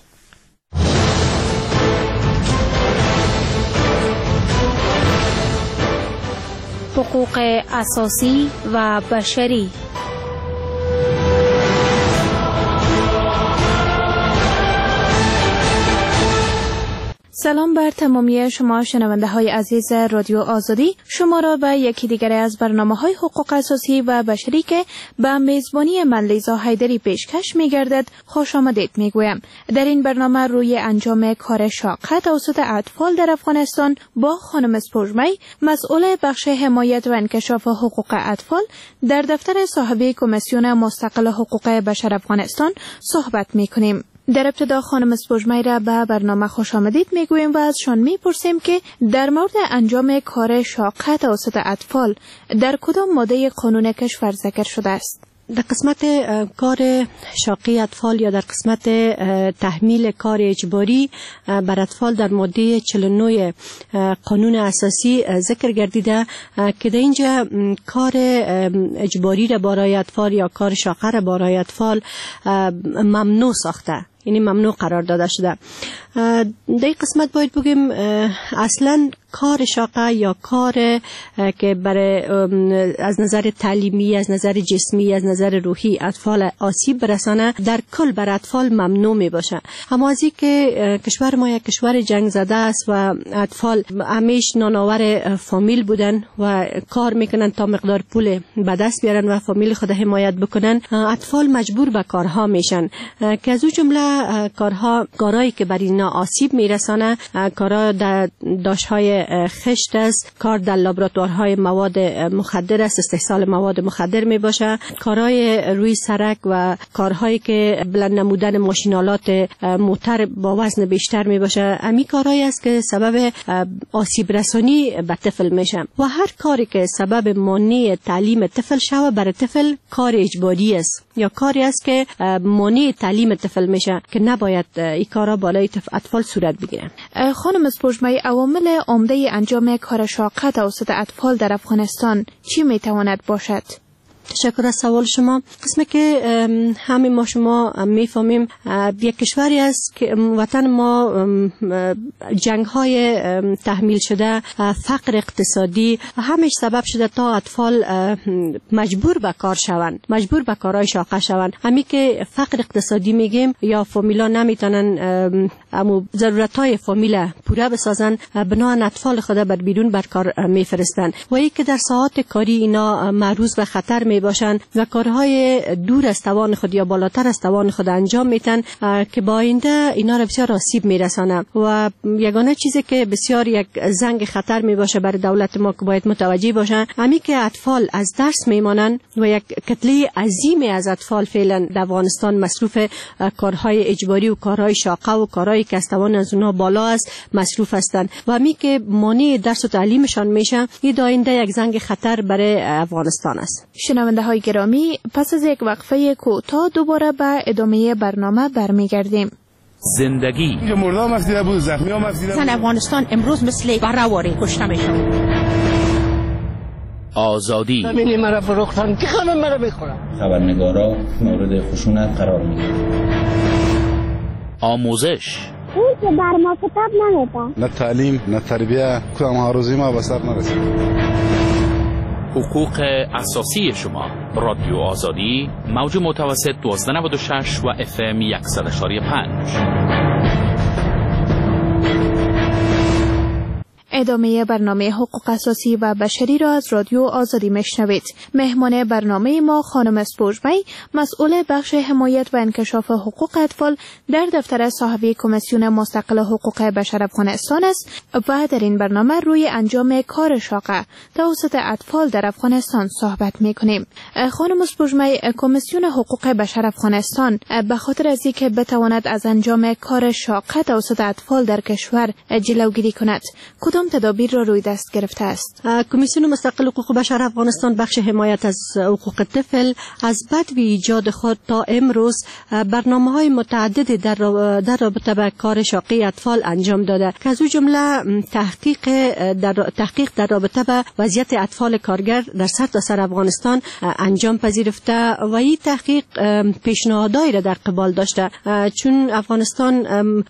حقوق اساسی و بشری. سلام بر تمامی شما شنونده های عزیز رادیو آزادی. شما را به یکی دیگر از برنامه های حقوق اساسی و بشری که به میزبانی من لیزا حیدری پیشکش می گردد خوش آمدید می گویم. در این برنامه روی انجام کار شاق توسط اطفال در افغانستان با خانم سپوږمی، مسئول بخش حمایت و انکشاف حقوق اطفال در دفتر صاحب کمیسیون مستقل حقوق بشر افغانستان صحبت می کنیم. در ابتدا خانم سپوږمی را به برنامه خوش آمدید میگوییم و ازشان میپرسیم که در مورد انجام کار شاق توسط اطفال در کدام ماده قانون کشور ذکر شده است؟ در قسمت کار شاقی اطفال یا در قسمت تحمیل کار اجباری بر اطفال در ماده 49 قانون اساسی ذکر گردیده که در اینجا کار اجباری را برای اطفال یا کار شاقه را برای اطفال ممنوع ساخته، یعنی ممنوع قرار داده شده. در این قسمت باید بگیم اصلا کار شاقه یا کار که برای از نظر تعلیمی، از نظر جسمی، از نظر روحی اطفال آسیب برسانه در کل بر اطفال ممنوع می باشه. اما از این که کشور ما یک کشور جنگ زده است و اطفال همیشه نانآور فامیل بودن و کار میکنن تا مقدار پول به دست بیارن و فامیل خود حمایت بکنن، اطفال مجبور به کارها میشن که از اون جمله کارهایی که بر اینا آسیب میرسانه، کارها در داشتهای خشت است، کار در لابراتوارهای مواد مخدر است، استحصال مواد مخدر می باشه، کارهای روی سرک و کارهایی که بلند نمودن ماشینالات موتر با وزن بیشتر می باشه. امی کارهایی است که سبب آسیب رسانی به طفل میشه و هر کاری که سبب مانع تعلیم طفل شوه برای طفل کار اجباری است یا کاری است که مانع تعلیم طفل میشه که نباید این کارا بالای اطفال صورت بگیرن. خانم سپوږمی، عوامل عمده انجام کار شاقه توسط اطفال در افغانستان چی میتواند باشد؟ تشکر از سوال شما. قسمه که همه ما شما میفهمیم یک کشوری است که وطن ما جنگ های تحمیل شده، فقر اقتصادی همش سبب شده تا اطفال مجبور به کار شوند، مجبور به کارهای شاقه شوند. همین که فقر اقتصادی میگیم یا فامیلا نمیتونن ضرورت های فامیل پوره بسازن، بنابراین اطفال خود بر بیرون بر کار میفرستن و ای که در ساعات کاری اینا معرض به خطر میباشن و کارهای دور از توان خود یا بالاتر از توان خود انجام میتن که با آینده اینا را بسیار آسیب میرسانه و یگانه چیزی که بسیار یک زنگ خطر میباشه برای دولت ما که باید متوجه باشن همین که اطفال از درس میمانن و یک کتله عظیمی از اطفال فعلا در افغانستان مصروف کارهای اجباری و کارهای شاقه و کارهایی که از توان از اونها بالا است مصروف هستند و همین که مانع درس و تعلیمشان میشه این آینده یک زنگ خطر برای افغانستان است. شنونده های گرامی، پس از یک وقفه کوتاه دوباره به ادامه برنامه برمیگردیم. زندگی مردم مفیده بود، زخمی ها مفیده بود. افغانستان امروز مثل برآوری کشته میشن. آزادی زمین مرا فروختن که خانم مرا بخورم. خبرنگارا مورد خشونت قرار میگیرن. آموزش اون که بر ما کتاب نمیده، نه تعلیم نه تربیه، کدام آرزوی ما به سر نرسید. حقوق اساسی شما. رادیو آزادی، موج متوسط 1296 و FM 100.5. ادامه برنامه حقوق اساسی و بشری را از رادیو آزادی میشنوید. مهمان برنامه ما خانم اسپوژمی، مسئول بخش حمایت و انکشاف حقوق اطفال در دفتر صاحب کمیسیون مستقل حقوق بشر افغانستان است و در این برنامه روی انجام کار شاقه توسط اطفال در افغانستان صحبت میکنیم. خانم اسپوژمی، کمیسیون حقوق بشر افغانستان به خاطر از اینکه بتواند از انجام کار شاقه توسط اطفال در کشور جلوگیری کند، کدام تدابیر را روی دست گرفته است؟ کمیسیون مستقل حقوق بشر افغانستان بخش حمایت از حقوق طفل از بدو ایجاد خود تا امروز برنامه‌های متعددی در رابطه با کار شاقه اطفال انجام داده که از او جمله تحقیق در رابطه با وضعیت اطفال کارگر در سرتاسر افغانستان انجام پذیرفته و این تحقیق پیشنهادایی را در قبال داشته، چون افغانستان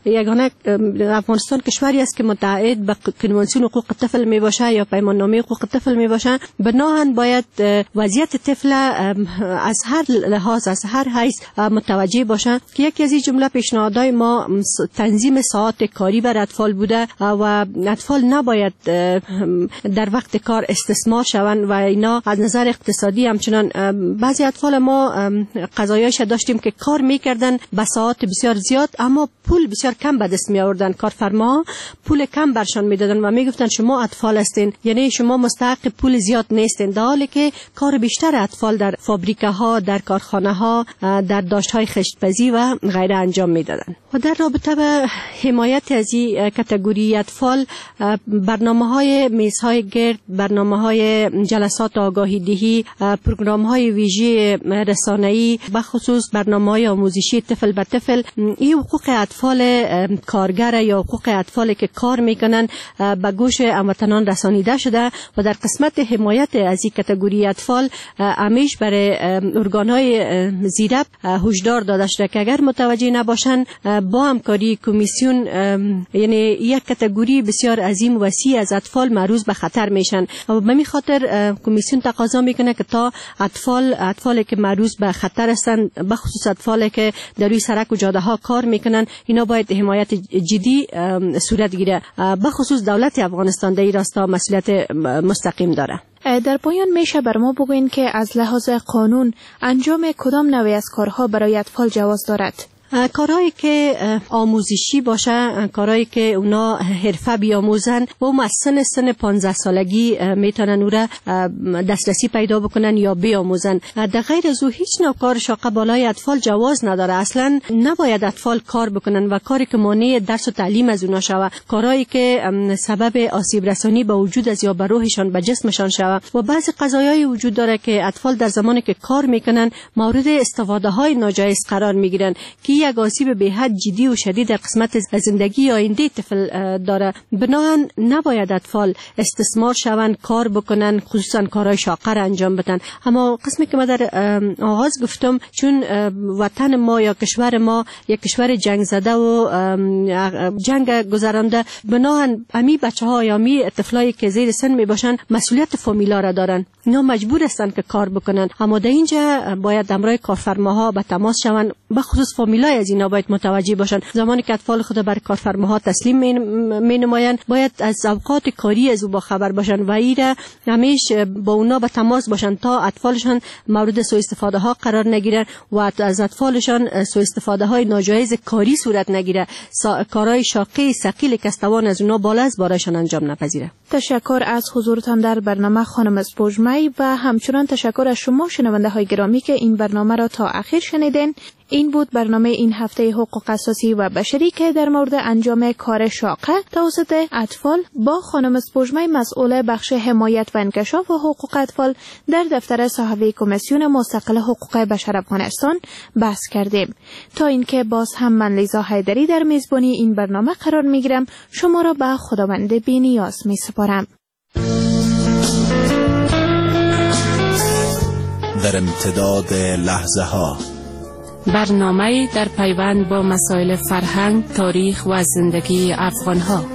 کشوری است که متعهد به کنوانسیون حقوق طفل می باشه یا پیمان نامه حقوق طفل می باشه، بناهن باید وضعیت طفل از هر لحاظ از هر حیث متوجه باشه که یکی از این جمله پیشنهادهای ما تنظیم ساعات کاری بر اطفال بوده و اطفال نباید در وقت کار استثمار شوند و اینا از نظر اقتصادی همچنان بعضی اطفال ما قضایاش داشتیم که کار میکردن به ساعات بسیار زیاد اما پول بسیار کم به دست می آوردن. کارفرما پول کم برشان میدادن و میگفتن شما اطفال هستین، یعنی شما مستحق پول زیاد نیستین، در حالی که کار بیشتر اطفال در فابریکه ها، در کارخانه ها، در داشت های خشتپزی و غیره انجام میدادن. و در رابطه با حمایت از این کاتگوری اطفال برنامه‌های میزهای گرد، برنامه‌های جلسات آگاهی دهی، پروگرام‌های ویژه رسانه‌ای، به خصوص برنامه‌های آموزشی طفل به طفل، این حقوق اطفال کارگر یا حقوق اطفال که کار میکنن به گوش هموطنان رسانیده شده و در قسمت حمایت از این کاتگوری اطفال همیشه برای ارگان‌های زیرب هشدار داده شده که اگر متوجه نباشن با همکاری کمیسیون، یعنی یک کاتگوری بسیار عظیم و وسیع از اطفال معرض به خطر میشن و به همین خاطر کمیسیون تقاضا میکنه که تا اطفالی که معرض به خطر هستند، به خصوص اطفالی که در روی سرک و جاده ها کار میکنن، اینا باید حمایت جدی صورت گیره. به خصوص دولت افغانستان در این راستا مسئولیت مستقیم داره. در پایان میشه بر ما بگوین که از لحاظ قانون انجام کدام نوعی از کارها برای اطفال جواز دارد؟ کارهایی که آموزشی باشه، کارهایی که اونا حرفه بیاموزن و از سن 15 سالگی میتونن او را دسترسی پیدا بکنن یا بیاموزن. در غیر از او هیچ نوع کار شاقه بالای اطفال جواز نداره. اصلا نباید اطفال کار بکنن و کاری که مانع درس و تعلیم از اونا شوه، کارهایی که سبب آسیب رسانی به وجود از یا به روحشان به جسمشان شوه. و بعضی قضایای وجود داره که اطفال در زمانی که کار میکنن مورد استفاده های ناجایز قرار میگیرن که یک آسیب به حد جدی و شدید در قسمت زندگی آینده طفل داره. بنابراین نباید اطفال استثمار شوند، کار بکنن، خصوصا کارهای شاقه را انجام بدن. اما قسمی که ما در آغاز گفتم، چون وطن ما یا کشور ما یک کشور جنگ زده و جنگ گذرانده، بنابراین امی بچه‌ها یا امی طفلایی که زیر سن می باشن مسئولیت فامیلا را دارن. اینا مجبور هستن که کار بکنن. اما در اینجا باید همراه کارفرماها به تماس شوند، به خصوص فامیلای از اینا باید متوجه باشن. زمانی که اطفال خود بر کارفرماها تسلیم می نمایند، باید از اوقات کاری از او با خبر باشن و ایره همیشه با اونا به تماس باشن تا اطفالشان مورد سوء استفاده ها قرار نگیرن و از اطفالشان سوء استفاده های ناجایز کاری صورت نگیره، کارهای شاقی ثقیل که توان از اونا بالا از بارشان انجام نپذیره. تشکر از حضورتان در برنامه خانم اسپوجمی و همچنان تشکر از شما شنونده های گرامی که این برنامه را تا آخر شنیدین. این بود برنامه این هفته حقوق اساسی و بشری که در مورد انجام کار شاقه توسط اطفال با خانم اسپوجمی مسئول بخش حمایت و انکشاف و حقوق اطفال در دفتر صحوی کمیسیون مستقل حقوق بشر افغانستان بحث کردیم. تا اینکه باز هم من لیزا حیدری در میزبانی این برنامه قرار میگیرم، شما را به خداوند بی‌نیاز میسپارم. در امتداد لحظه ها، برنامه در پیوند با مسائل فرهنگ، تاریخ و زندگی افغان ها.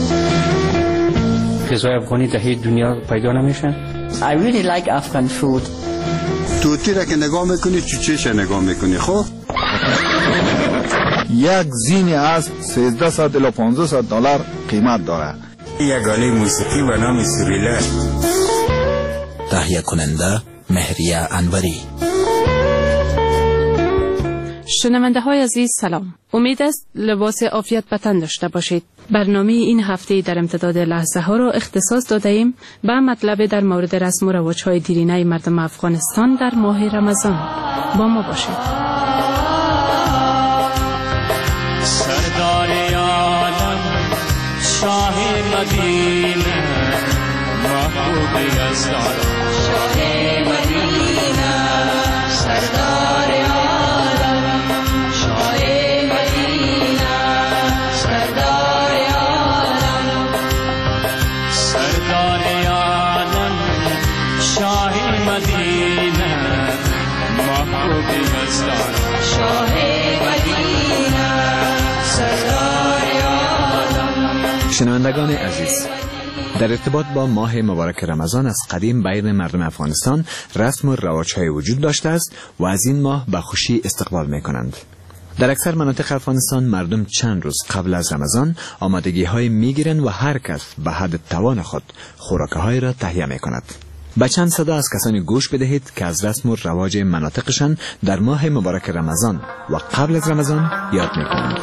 غذای افغانی در هیچ دنیا پیدا نمیشن. I really like Afghan food. توتی را که نگاه میکنی چوچهش نگاه میکنی. خب یک زین اسب 1300 الی 1500 دلار قیمت داره. یک آله موسیقی به نام سوریله. تهیه کننده مهریه انوری. شنونده های عزیز سلام. امید است لباس عافیت به تن داشته باشید. برنامه این هفته در امتداد لحظه ها را اختصاص داده ایم به مطلب در مورد رسم و رواج های دیرینه مردم افغانستان در ماه رمضان. با ما باشید. سردار عالم شاه مدینه محبوب یزدان شاه مدینه سردار عالم شاه مدینه سردار عالم سردار عالم شاه مدینه محبوب یزدان شاه مدینه سردار عالم. شنوندگان عزیز، در ارتباط با ماه مبارک رمضان از قدیم بین مردم افغانستان رسم و رواج‌های وجود داشته است و از این ماه به خوشی استقبال می‌کنند. در اکثر مناطق افغانستان مردم چند روز قبل از رمضان آمادگی‌های می‌گیرند و هر کس به حد توان خود خوراک‌های را تهیه می‌کند. به چند صدا از کسانی گوش بدهید که از رسم و رواج مناطقشان در ماه مبارک رمضان و قبل از رمضان یاد می‌کنند.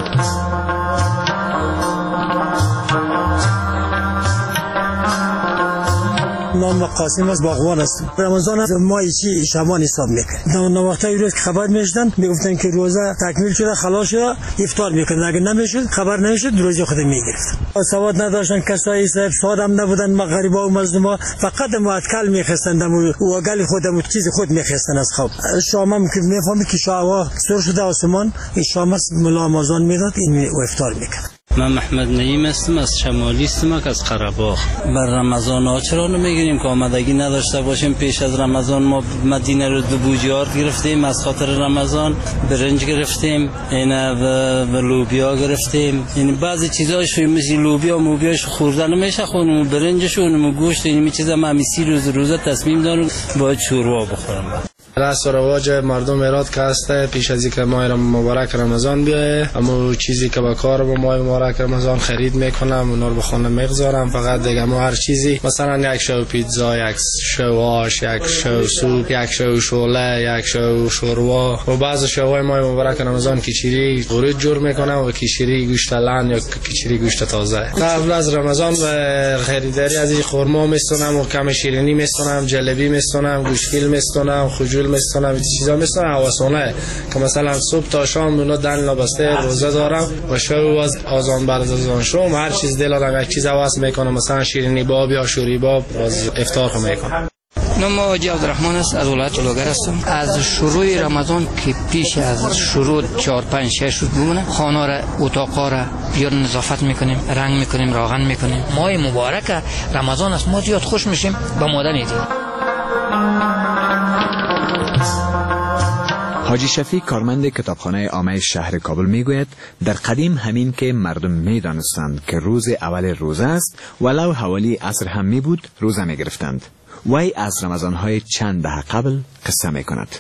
نام قاسم از باغوان است. رمضان ماه چی شبان حساب میکنه. نوقتا روز که خبر میشدن میگفتن که روزه تکمیل شده خلاص شده افطار میکنن. اگه نمیشد خبر نمیشد روزه خود میگرفت. سواد نداشتن کسایی صاحب سواد هم نبودن. ما غریبا و مظلوما فقط معتکل میخستند و گل خودم چیز خود میخستن از خواب. شامم که میفهمی که شعوا سر شده آسمان این شام ملا رمضان میداد این افطار میکنه. من محمد نعیم هستم از شمالی استمک از قره‌باغ. بر رمضان ها چرا نمیگیریم که آمدگی نداشته باشیم؟ پیش از رمضان ما مدینه رو دو بوجیار گرفتیم از خاطر رمضان، برنج گرفتیم، و لوبیا گرفتیم. یعنی بعضی چیزاش مثل لوبیا موبیاش خورده نمیشه، خونم برنجش و گوشت این چیزا ما میسی روزه تصمیم دارم باید شوروا بخورم. رسم و رواج مردم ایراد که هسته پیش از اینکه ماه مبارک رمضان بیایه، اما چیزی که با کار با ماه مبارک رمضان خرید میکنم اونا رو به خونه میگذارم. فقط دیگه ما هر چیزی مثلا یک شو پیتزا، یک شو آش، یک شو سوپ، یک شو شوله، یک شو شوروا و بعض شوهای ماه مبارک رمضان کیچری ورود جور میکنم و کیچری گوشت لحم یا کیچری گوشت تازه. قبل از رمضان خریداری از این خرما میستونم و کم شیرینی میستونم، جلبی میستونم، گوشتفیل میستونم، خجول میستونم، این چیزا میستونم حواسونه که مثلا صبح تا شام اونا دن لبسته روزه دارم و شب از آذان بعد از آذان شام هر چیز دلم یک چیز حواس میکنم، مثلا شیرینی باب یا شوری باب از افطار میکنم. نام حاجی عبدالرحمن است، از ولایت الوگر هستم. از شروع رمضان که پیش از شروع 4 5 6 روز بمونه، خانه را اتاقا را بیار نظافت میکنیم، رنگ میکنیم، راغن میکنیم. ماه مبارک رمضان است، ما زیاد خوش میشیم به مادر میدیم. حاجی شفیع کارمند کتابخانه عامه شهر کابل میگوید در قدیم همین که مردم میدانستند که روز اول روزه است ولو حوالی عصر هم می بود روزه میگرفتند. وی از رمضان‌های چند دهه قبل قصه میکند.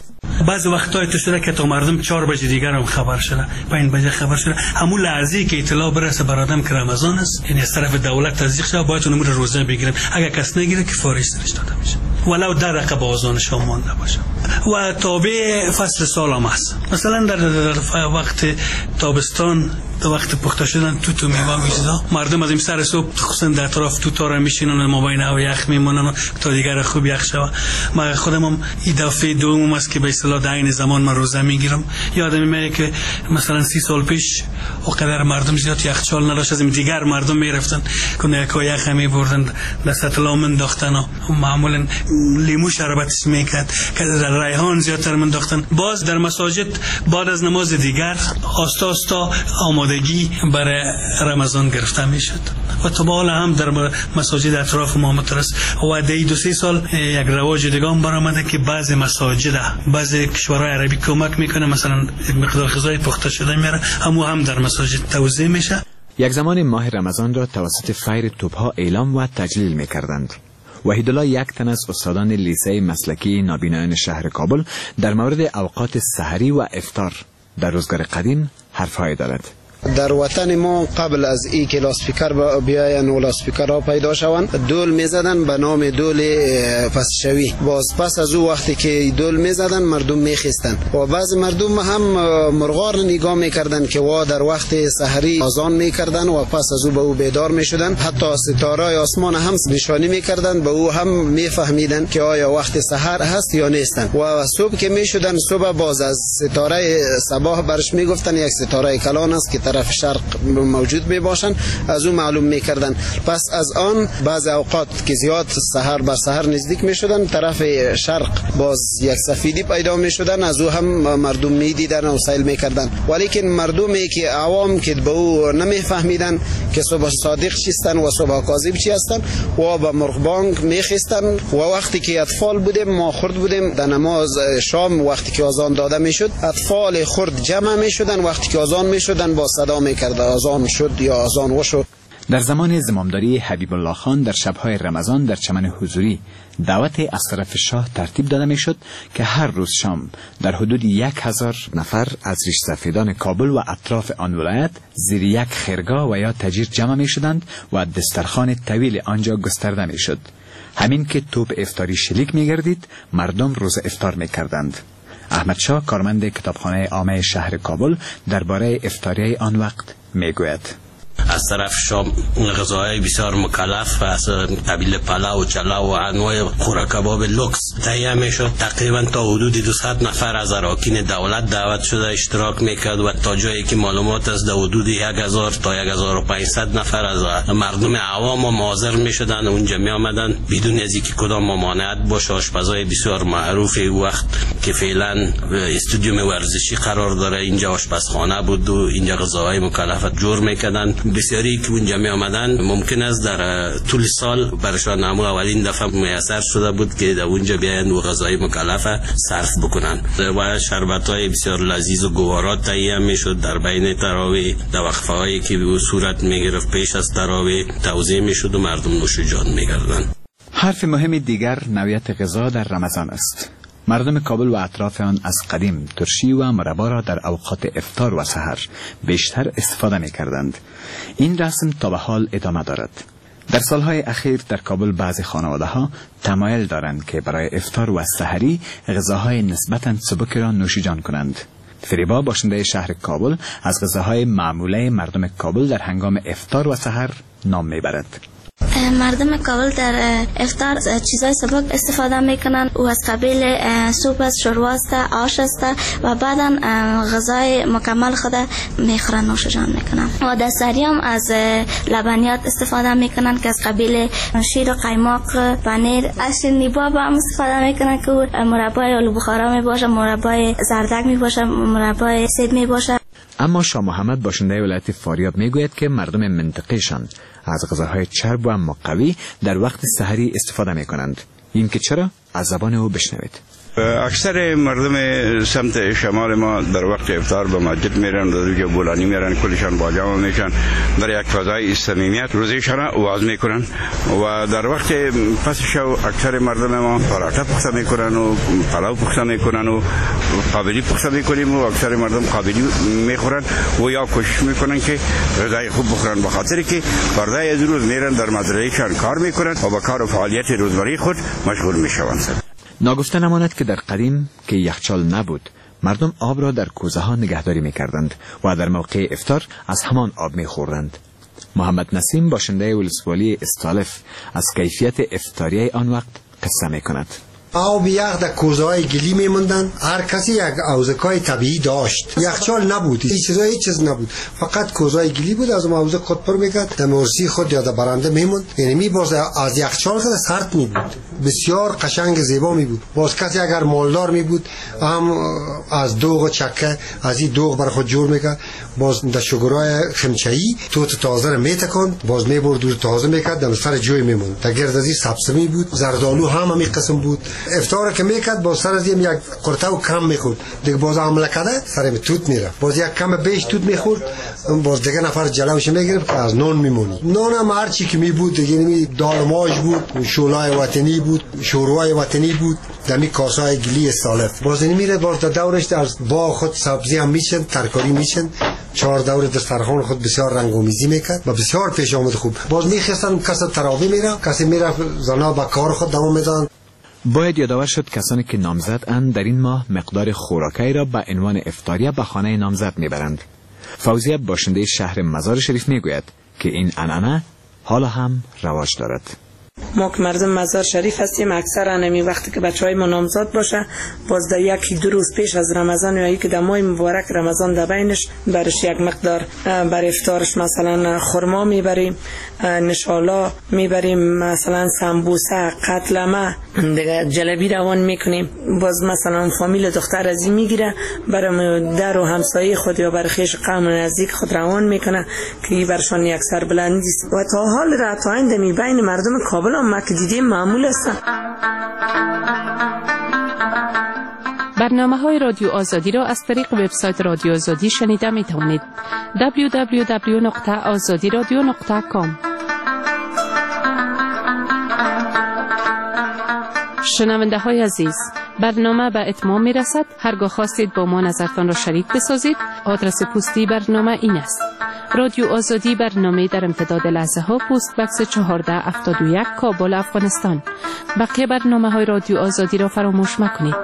بعض وقتای تو شده که تا مردم 4 بجه دیگر هم خبر شده، 5 بجه خبر شده، همون لحظه‌ای که اطلاع برسه بر آدم که رمضان است، یعنی از طرف دولت تصدیق شده باید اون روزه بگیریم. اگر کس نگیره که فارش سرش داده میشه، ولو 10 دقیقه به اذان شام مانده باشه. و تابع فصل سال هم است. مثلا در وقت تابستان، در وقت پخته شدن توت و میوه میشه، مردم از این سر صبح خصوصا در اطراف توتا را میشینن، ما بین هوا یخ میمونن تا دیگر خوب یخ شوه. ما خودم هم این دفعه دوم است که به اصطلاح در این زمان من روزه میگیرم. یادم میاد که مثلا 30 سال پیش اونقدر مردم زیاد یخچال نداشت، از این دیگر مردم میرفتن کنه یخ میبردن دست اطلاع منداختن و معمولا لیمو شربت میکرد که در ریحان زیادتر منداختن. باز در مساجد بعد از نماز دیگر آستا آستا آمادگی برای رمضان گرفته میشد و تا حالا هم در مساجد اطراف ما مترس و دی 2-3 سال یک رواج دیگه هم برآمده که بعضی مساجد بعضی کشورهای عربی کمک میکنه، مثلا یک مقدار غذای پخته شده میاره، هم در مساجد توزیع میشه. یک زمان ماه رمضان را توسط فیر توپها اعلام و تجلیل میکردند. وحیدالله یک تن از استادان لیسه مسلکی نابینایان شهر کابل در مورد اوقات سحری و افطار در روزگار قدیم حرف‌هایی دارد. در وطن ما قبل از این که لاسپیکر بیاین و لاسپیکرها پیدا شوند دول میزدن به نام دول پسشوی. باز پس از او وقتی که دول میزدن مردم میخستن و بعض مردم هم مرغار نگاه میکردن که وا در وقت سحری اذان میکردن و پس از او به او بیدار میشدن. حتی ستاره آسمان هم نشانی میکردن، به او هم میفهمیدن که آیا وقت سحر هست یا نیستن. و صبح که میشدن صبح باز از ستاره صباح برش میگفتن یک ستاره کلان است که طرف شرق موجود می باشند، از اون معلوم می کردن. پس از آن بعض اوقات که زیاد سحر به سحر نزدیک می شدن طرف شرق باز یک سفیدی پیدا می شدن، از او هم مردم می دیدن و سیل می کردن. ولیکن مردمی که عوام که به او نمی فهمیدن که صبح صادق چیستن و صبح کاذب چی هستن و به مرغبانگ می خستن. و وقتی که اطفال بودیم ما خرد بودیم در نماز شام وقتی که اذان داده می شد اطفال خرد جمع می شدن، وقتی که اذان می شدن با صدا میکرد اذان شد یا اذان وشد. در زمان زمامداری حبیب الله خان در شبهای رمضان در چمن حضوری دعوت از طرف شاه ترتیب داده میشد که هر روز شام در حدود 1000 نفر از ریش سفیدان کابل و اطراف آن ولایت زیر یک خرگاه و یا تجیر جمع میشدند و دسترخوان طویل آنجا گسترده میشد. همین که توپ افطاری شلیک میگردید مردم روز افطار میکردند. احمد شاه کارمند کتابخانه عامه شهر کابل درباره افطاری آن وقت میگوید. از طرف شام غذاهای بسیار مکلف و از قبیل پلاو، چلاو و انواع خوراک کباب لوکس تهیه میشد. تقریبا تا حدود 200 نفر از اراکین دولت دعوت شده اشتراک میکرد و تا جایی که معلومات از حدود 1000 تا 1500 نفر از مردم عوام حاضر میشدن اونجا می آمدن بدون از اینکه کدام ممانعت باشه. آشپزای بسیار معروف وقت که فعلا استودیوم ورزشی قرار داره اینجا آشپزخانه بود و اینجا غذاهای مکلف جور میکردن. بسیاری که اونجا می آمدن ممکن است در طول سال برشان همون اولین دفعه میسر شده بود که در اونجا بیاین و غذای مکلف صرف بکنن و شربت‌های بسیار لذیذ و گوارا تهیه میشد. در بین تراویح در وقفه هایی که به صورت میگرفت پیش از تراویح توزیع میشد و مردم نوش جان میکردن. حرف مهم دیگر نوعیت غذا در رمضان است. مردم کابل و اطراف آن از قدیم ترشی و مربا را در اوقات افطار و سحر بیشتر استفاده می کردند. این رسم تا به حال ادامه دارد. در سالهای اخیر در کابل بعضی خانواده ها تمایل دارند که برای افطار و سحری غذاهای نسبتاً سبک را نوشیجان کنند. فریبا باشنده شهر کابل از غذاهای معموله مردم کابل در هنگام افطار و سحر نام میبرد. مردم کابل در افطار چیزای سبک استفاده میکنن و از قبیل سوپ است، شوروا است، آش است و بعدا غذای مکمل خود میخورن، نوش جان میکنن. و دسری هم از لبنیات استفاده میکنن که از قبیل شیر و قیماق، پنیر، از نیباب هم استفاده میکنن که مربای آلو بخارا میباشه، مربای زردک میباشه، مربای سید میباشه. اما شاه محمد باشنده ولایت فاریاب میگوید که مردم منطقهشان از غذاهای چرب و اما قوی در وقت سحری استفاده میکنند. این که چرا؟ از زبان او بشنوید. اکثر مردم سمت شمال ما در وقت افطار به مسجد میرن، روزه بولانی میرن، کلشان با جمع میشن، در یک فضای صمیمیت روزهشان آغاز میکنن و در وقت پس شو اکثر مردم ما پراٹھا پخته میکنن و پلاو پخته میکنن و قابلی پخته میکنیم و اکثر مردم قابلی میخورن و یا کوشش میکنن که غذای خوب بخورن، به خاطر که فردای از روز میرن در مزرعهشان کار میکنن و با کار و فعالیت روزمره خود مشغول میشوند. ناگفته نماند که در قدیم که یخچال نبود، مردم آب را در کوزه ها نگهداری میکردند و در موقع افطار از همان آب میخوردند. محمد نسیم باشنده ولسوالی استالف از کیفیت افطاریه آن وقت قصه میکند. آب یخ در کوزه های گلی میموندن، هر کسی یک حوضکای طبیعی داشت، یخچال نبود، هیچ چیز نبود، فقط کوزه های گلی بود. از اون حوض خود پر میکرد، در مرسی خود یا در برنده میموند، یعنی میباز از یخچال خود سرد میبود، بسیار قشنگ زیبا میبود. باز کسی اگر مالدار میبود هم از دوغ و چکه از این دوغ بر خود جور میکرد، باز در شگرای خمچه‌ای توت تازه رو میتکند، باز میبرد دور تازه میکرد، در سر جوی میموند. در گرد از این سبزمی بود، زردآلو هم همین قسم بود. افطار که میکرد باز سر از یک قرطه و کم میخورد، دیگه باز عمل کرده سر توت میرفت، باز یک کم بیش توت میخورد، باز دیگه نفر جلوش میگرفت که از نان میمونی. نان هم هر چی که میبود، یعنی دال ماش بود، شولای وطنی بود، شوروای وطنی بود، در می کاسای گلی استالف. باز میره باز در دورش از با خود سبزی هم میشن، ترکاری میشن، 4 دور دسترخوان خود بسیار رنگ‌آمیزی میکرد و بسیار پیش آمد خوب. باز میخواستن کسی تراویح میره، کسی میره زنا با کار خود دوام میدن. باید یادآور شد کسانی که نامزد اند در این ماه مقدار خوراکی را به عنوان افطاریه به خانه نامزد میبرند. فوزیه باشنده شهر مزار شریف میگوید که این عنعنه حالا هم رواج دارد. ما که مردم مزار شریف هستیم، اکثر انمی وقتی که بچهای ما نامزاد باشه، باز در 1-2 روز پیش از رمضان یا که در ماه مبارک رمضان در بینش برش یک مقدار بر افطارش مثلا خرما میبریم، نشالا میبریم، مثلا سمبوسه، قتلمه، دیگه جلبی روان میکنیم. باز مثلا فامیل دختر از این میگیره برای در و همسایه خود یا برای خیش قوم نزدیک خود روان میکنه که این برشان یک سر بلندی است. و تا حال را تا آینده می بین مردم کابل هم که دیدیم معمول است. برنامه‌های رادیو آزادی را از طریق وبسایت رادیو آزادی شنیده می توانید. www.azadiradio.com. شنونده های عزیز، برنامه به اتمام می رسد. هرگاه خواستید با ما نظرتان را شریک بسازید، آدرس پستی برنامه این است: رادیو آزادی، برنامه در امتداد لحظه ها، پست بکس 1471 کابل، افغانستان. بقیه برنامه های رادیو آزادی را فراموش مکنید.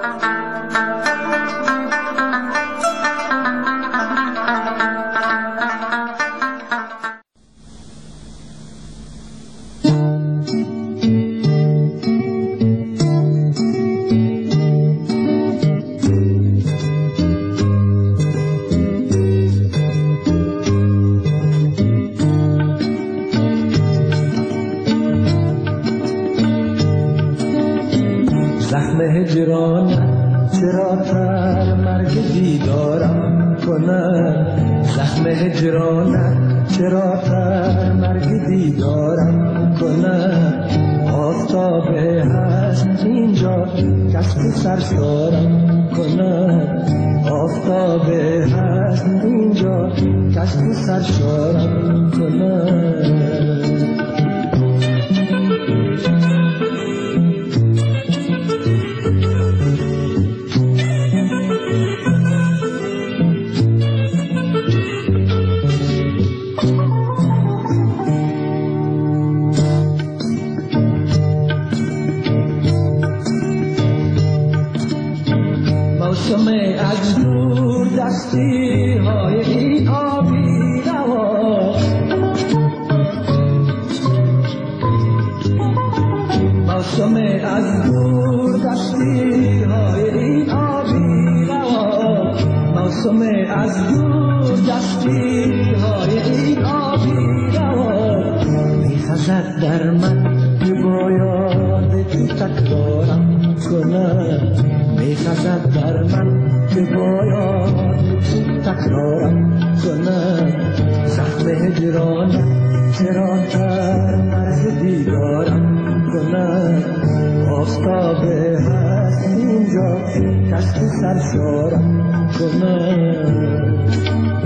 هجران چرا تر مرگ دیدارم کنه، زخم هجران چرا تر مرگ دیدارم کنه، آفتاب هست اینجا کشت سرشارم کنه، آفتاب هست اینجا کشت سرشارم کنه. از دور دستی های آبی روا، تخم از دور دستی های این آبی روان میخزد در من که باید تو تکرارم کنم میخزد در من که باید تو تکرارم کنم زخم هجرانم چرا در مرز دیدارم کنم آفتاب هست اینجا کشت سرشارم کنم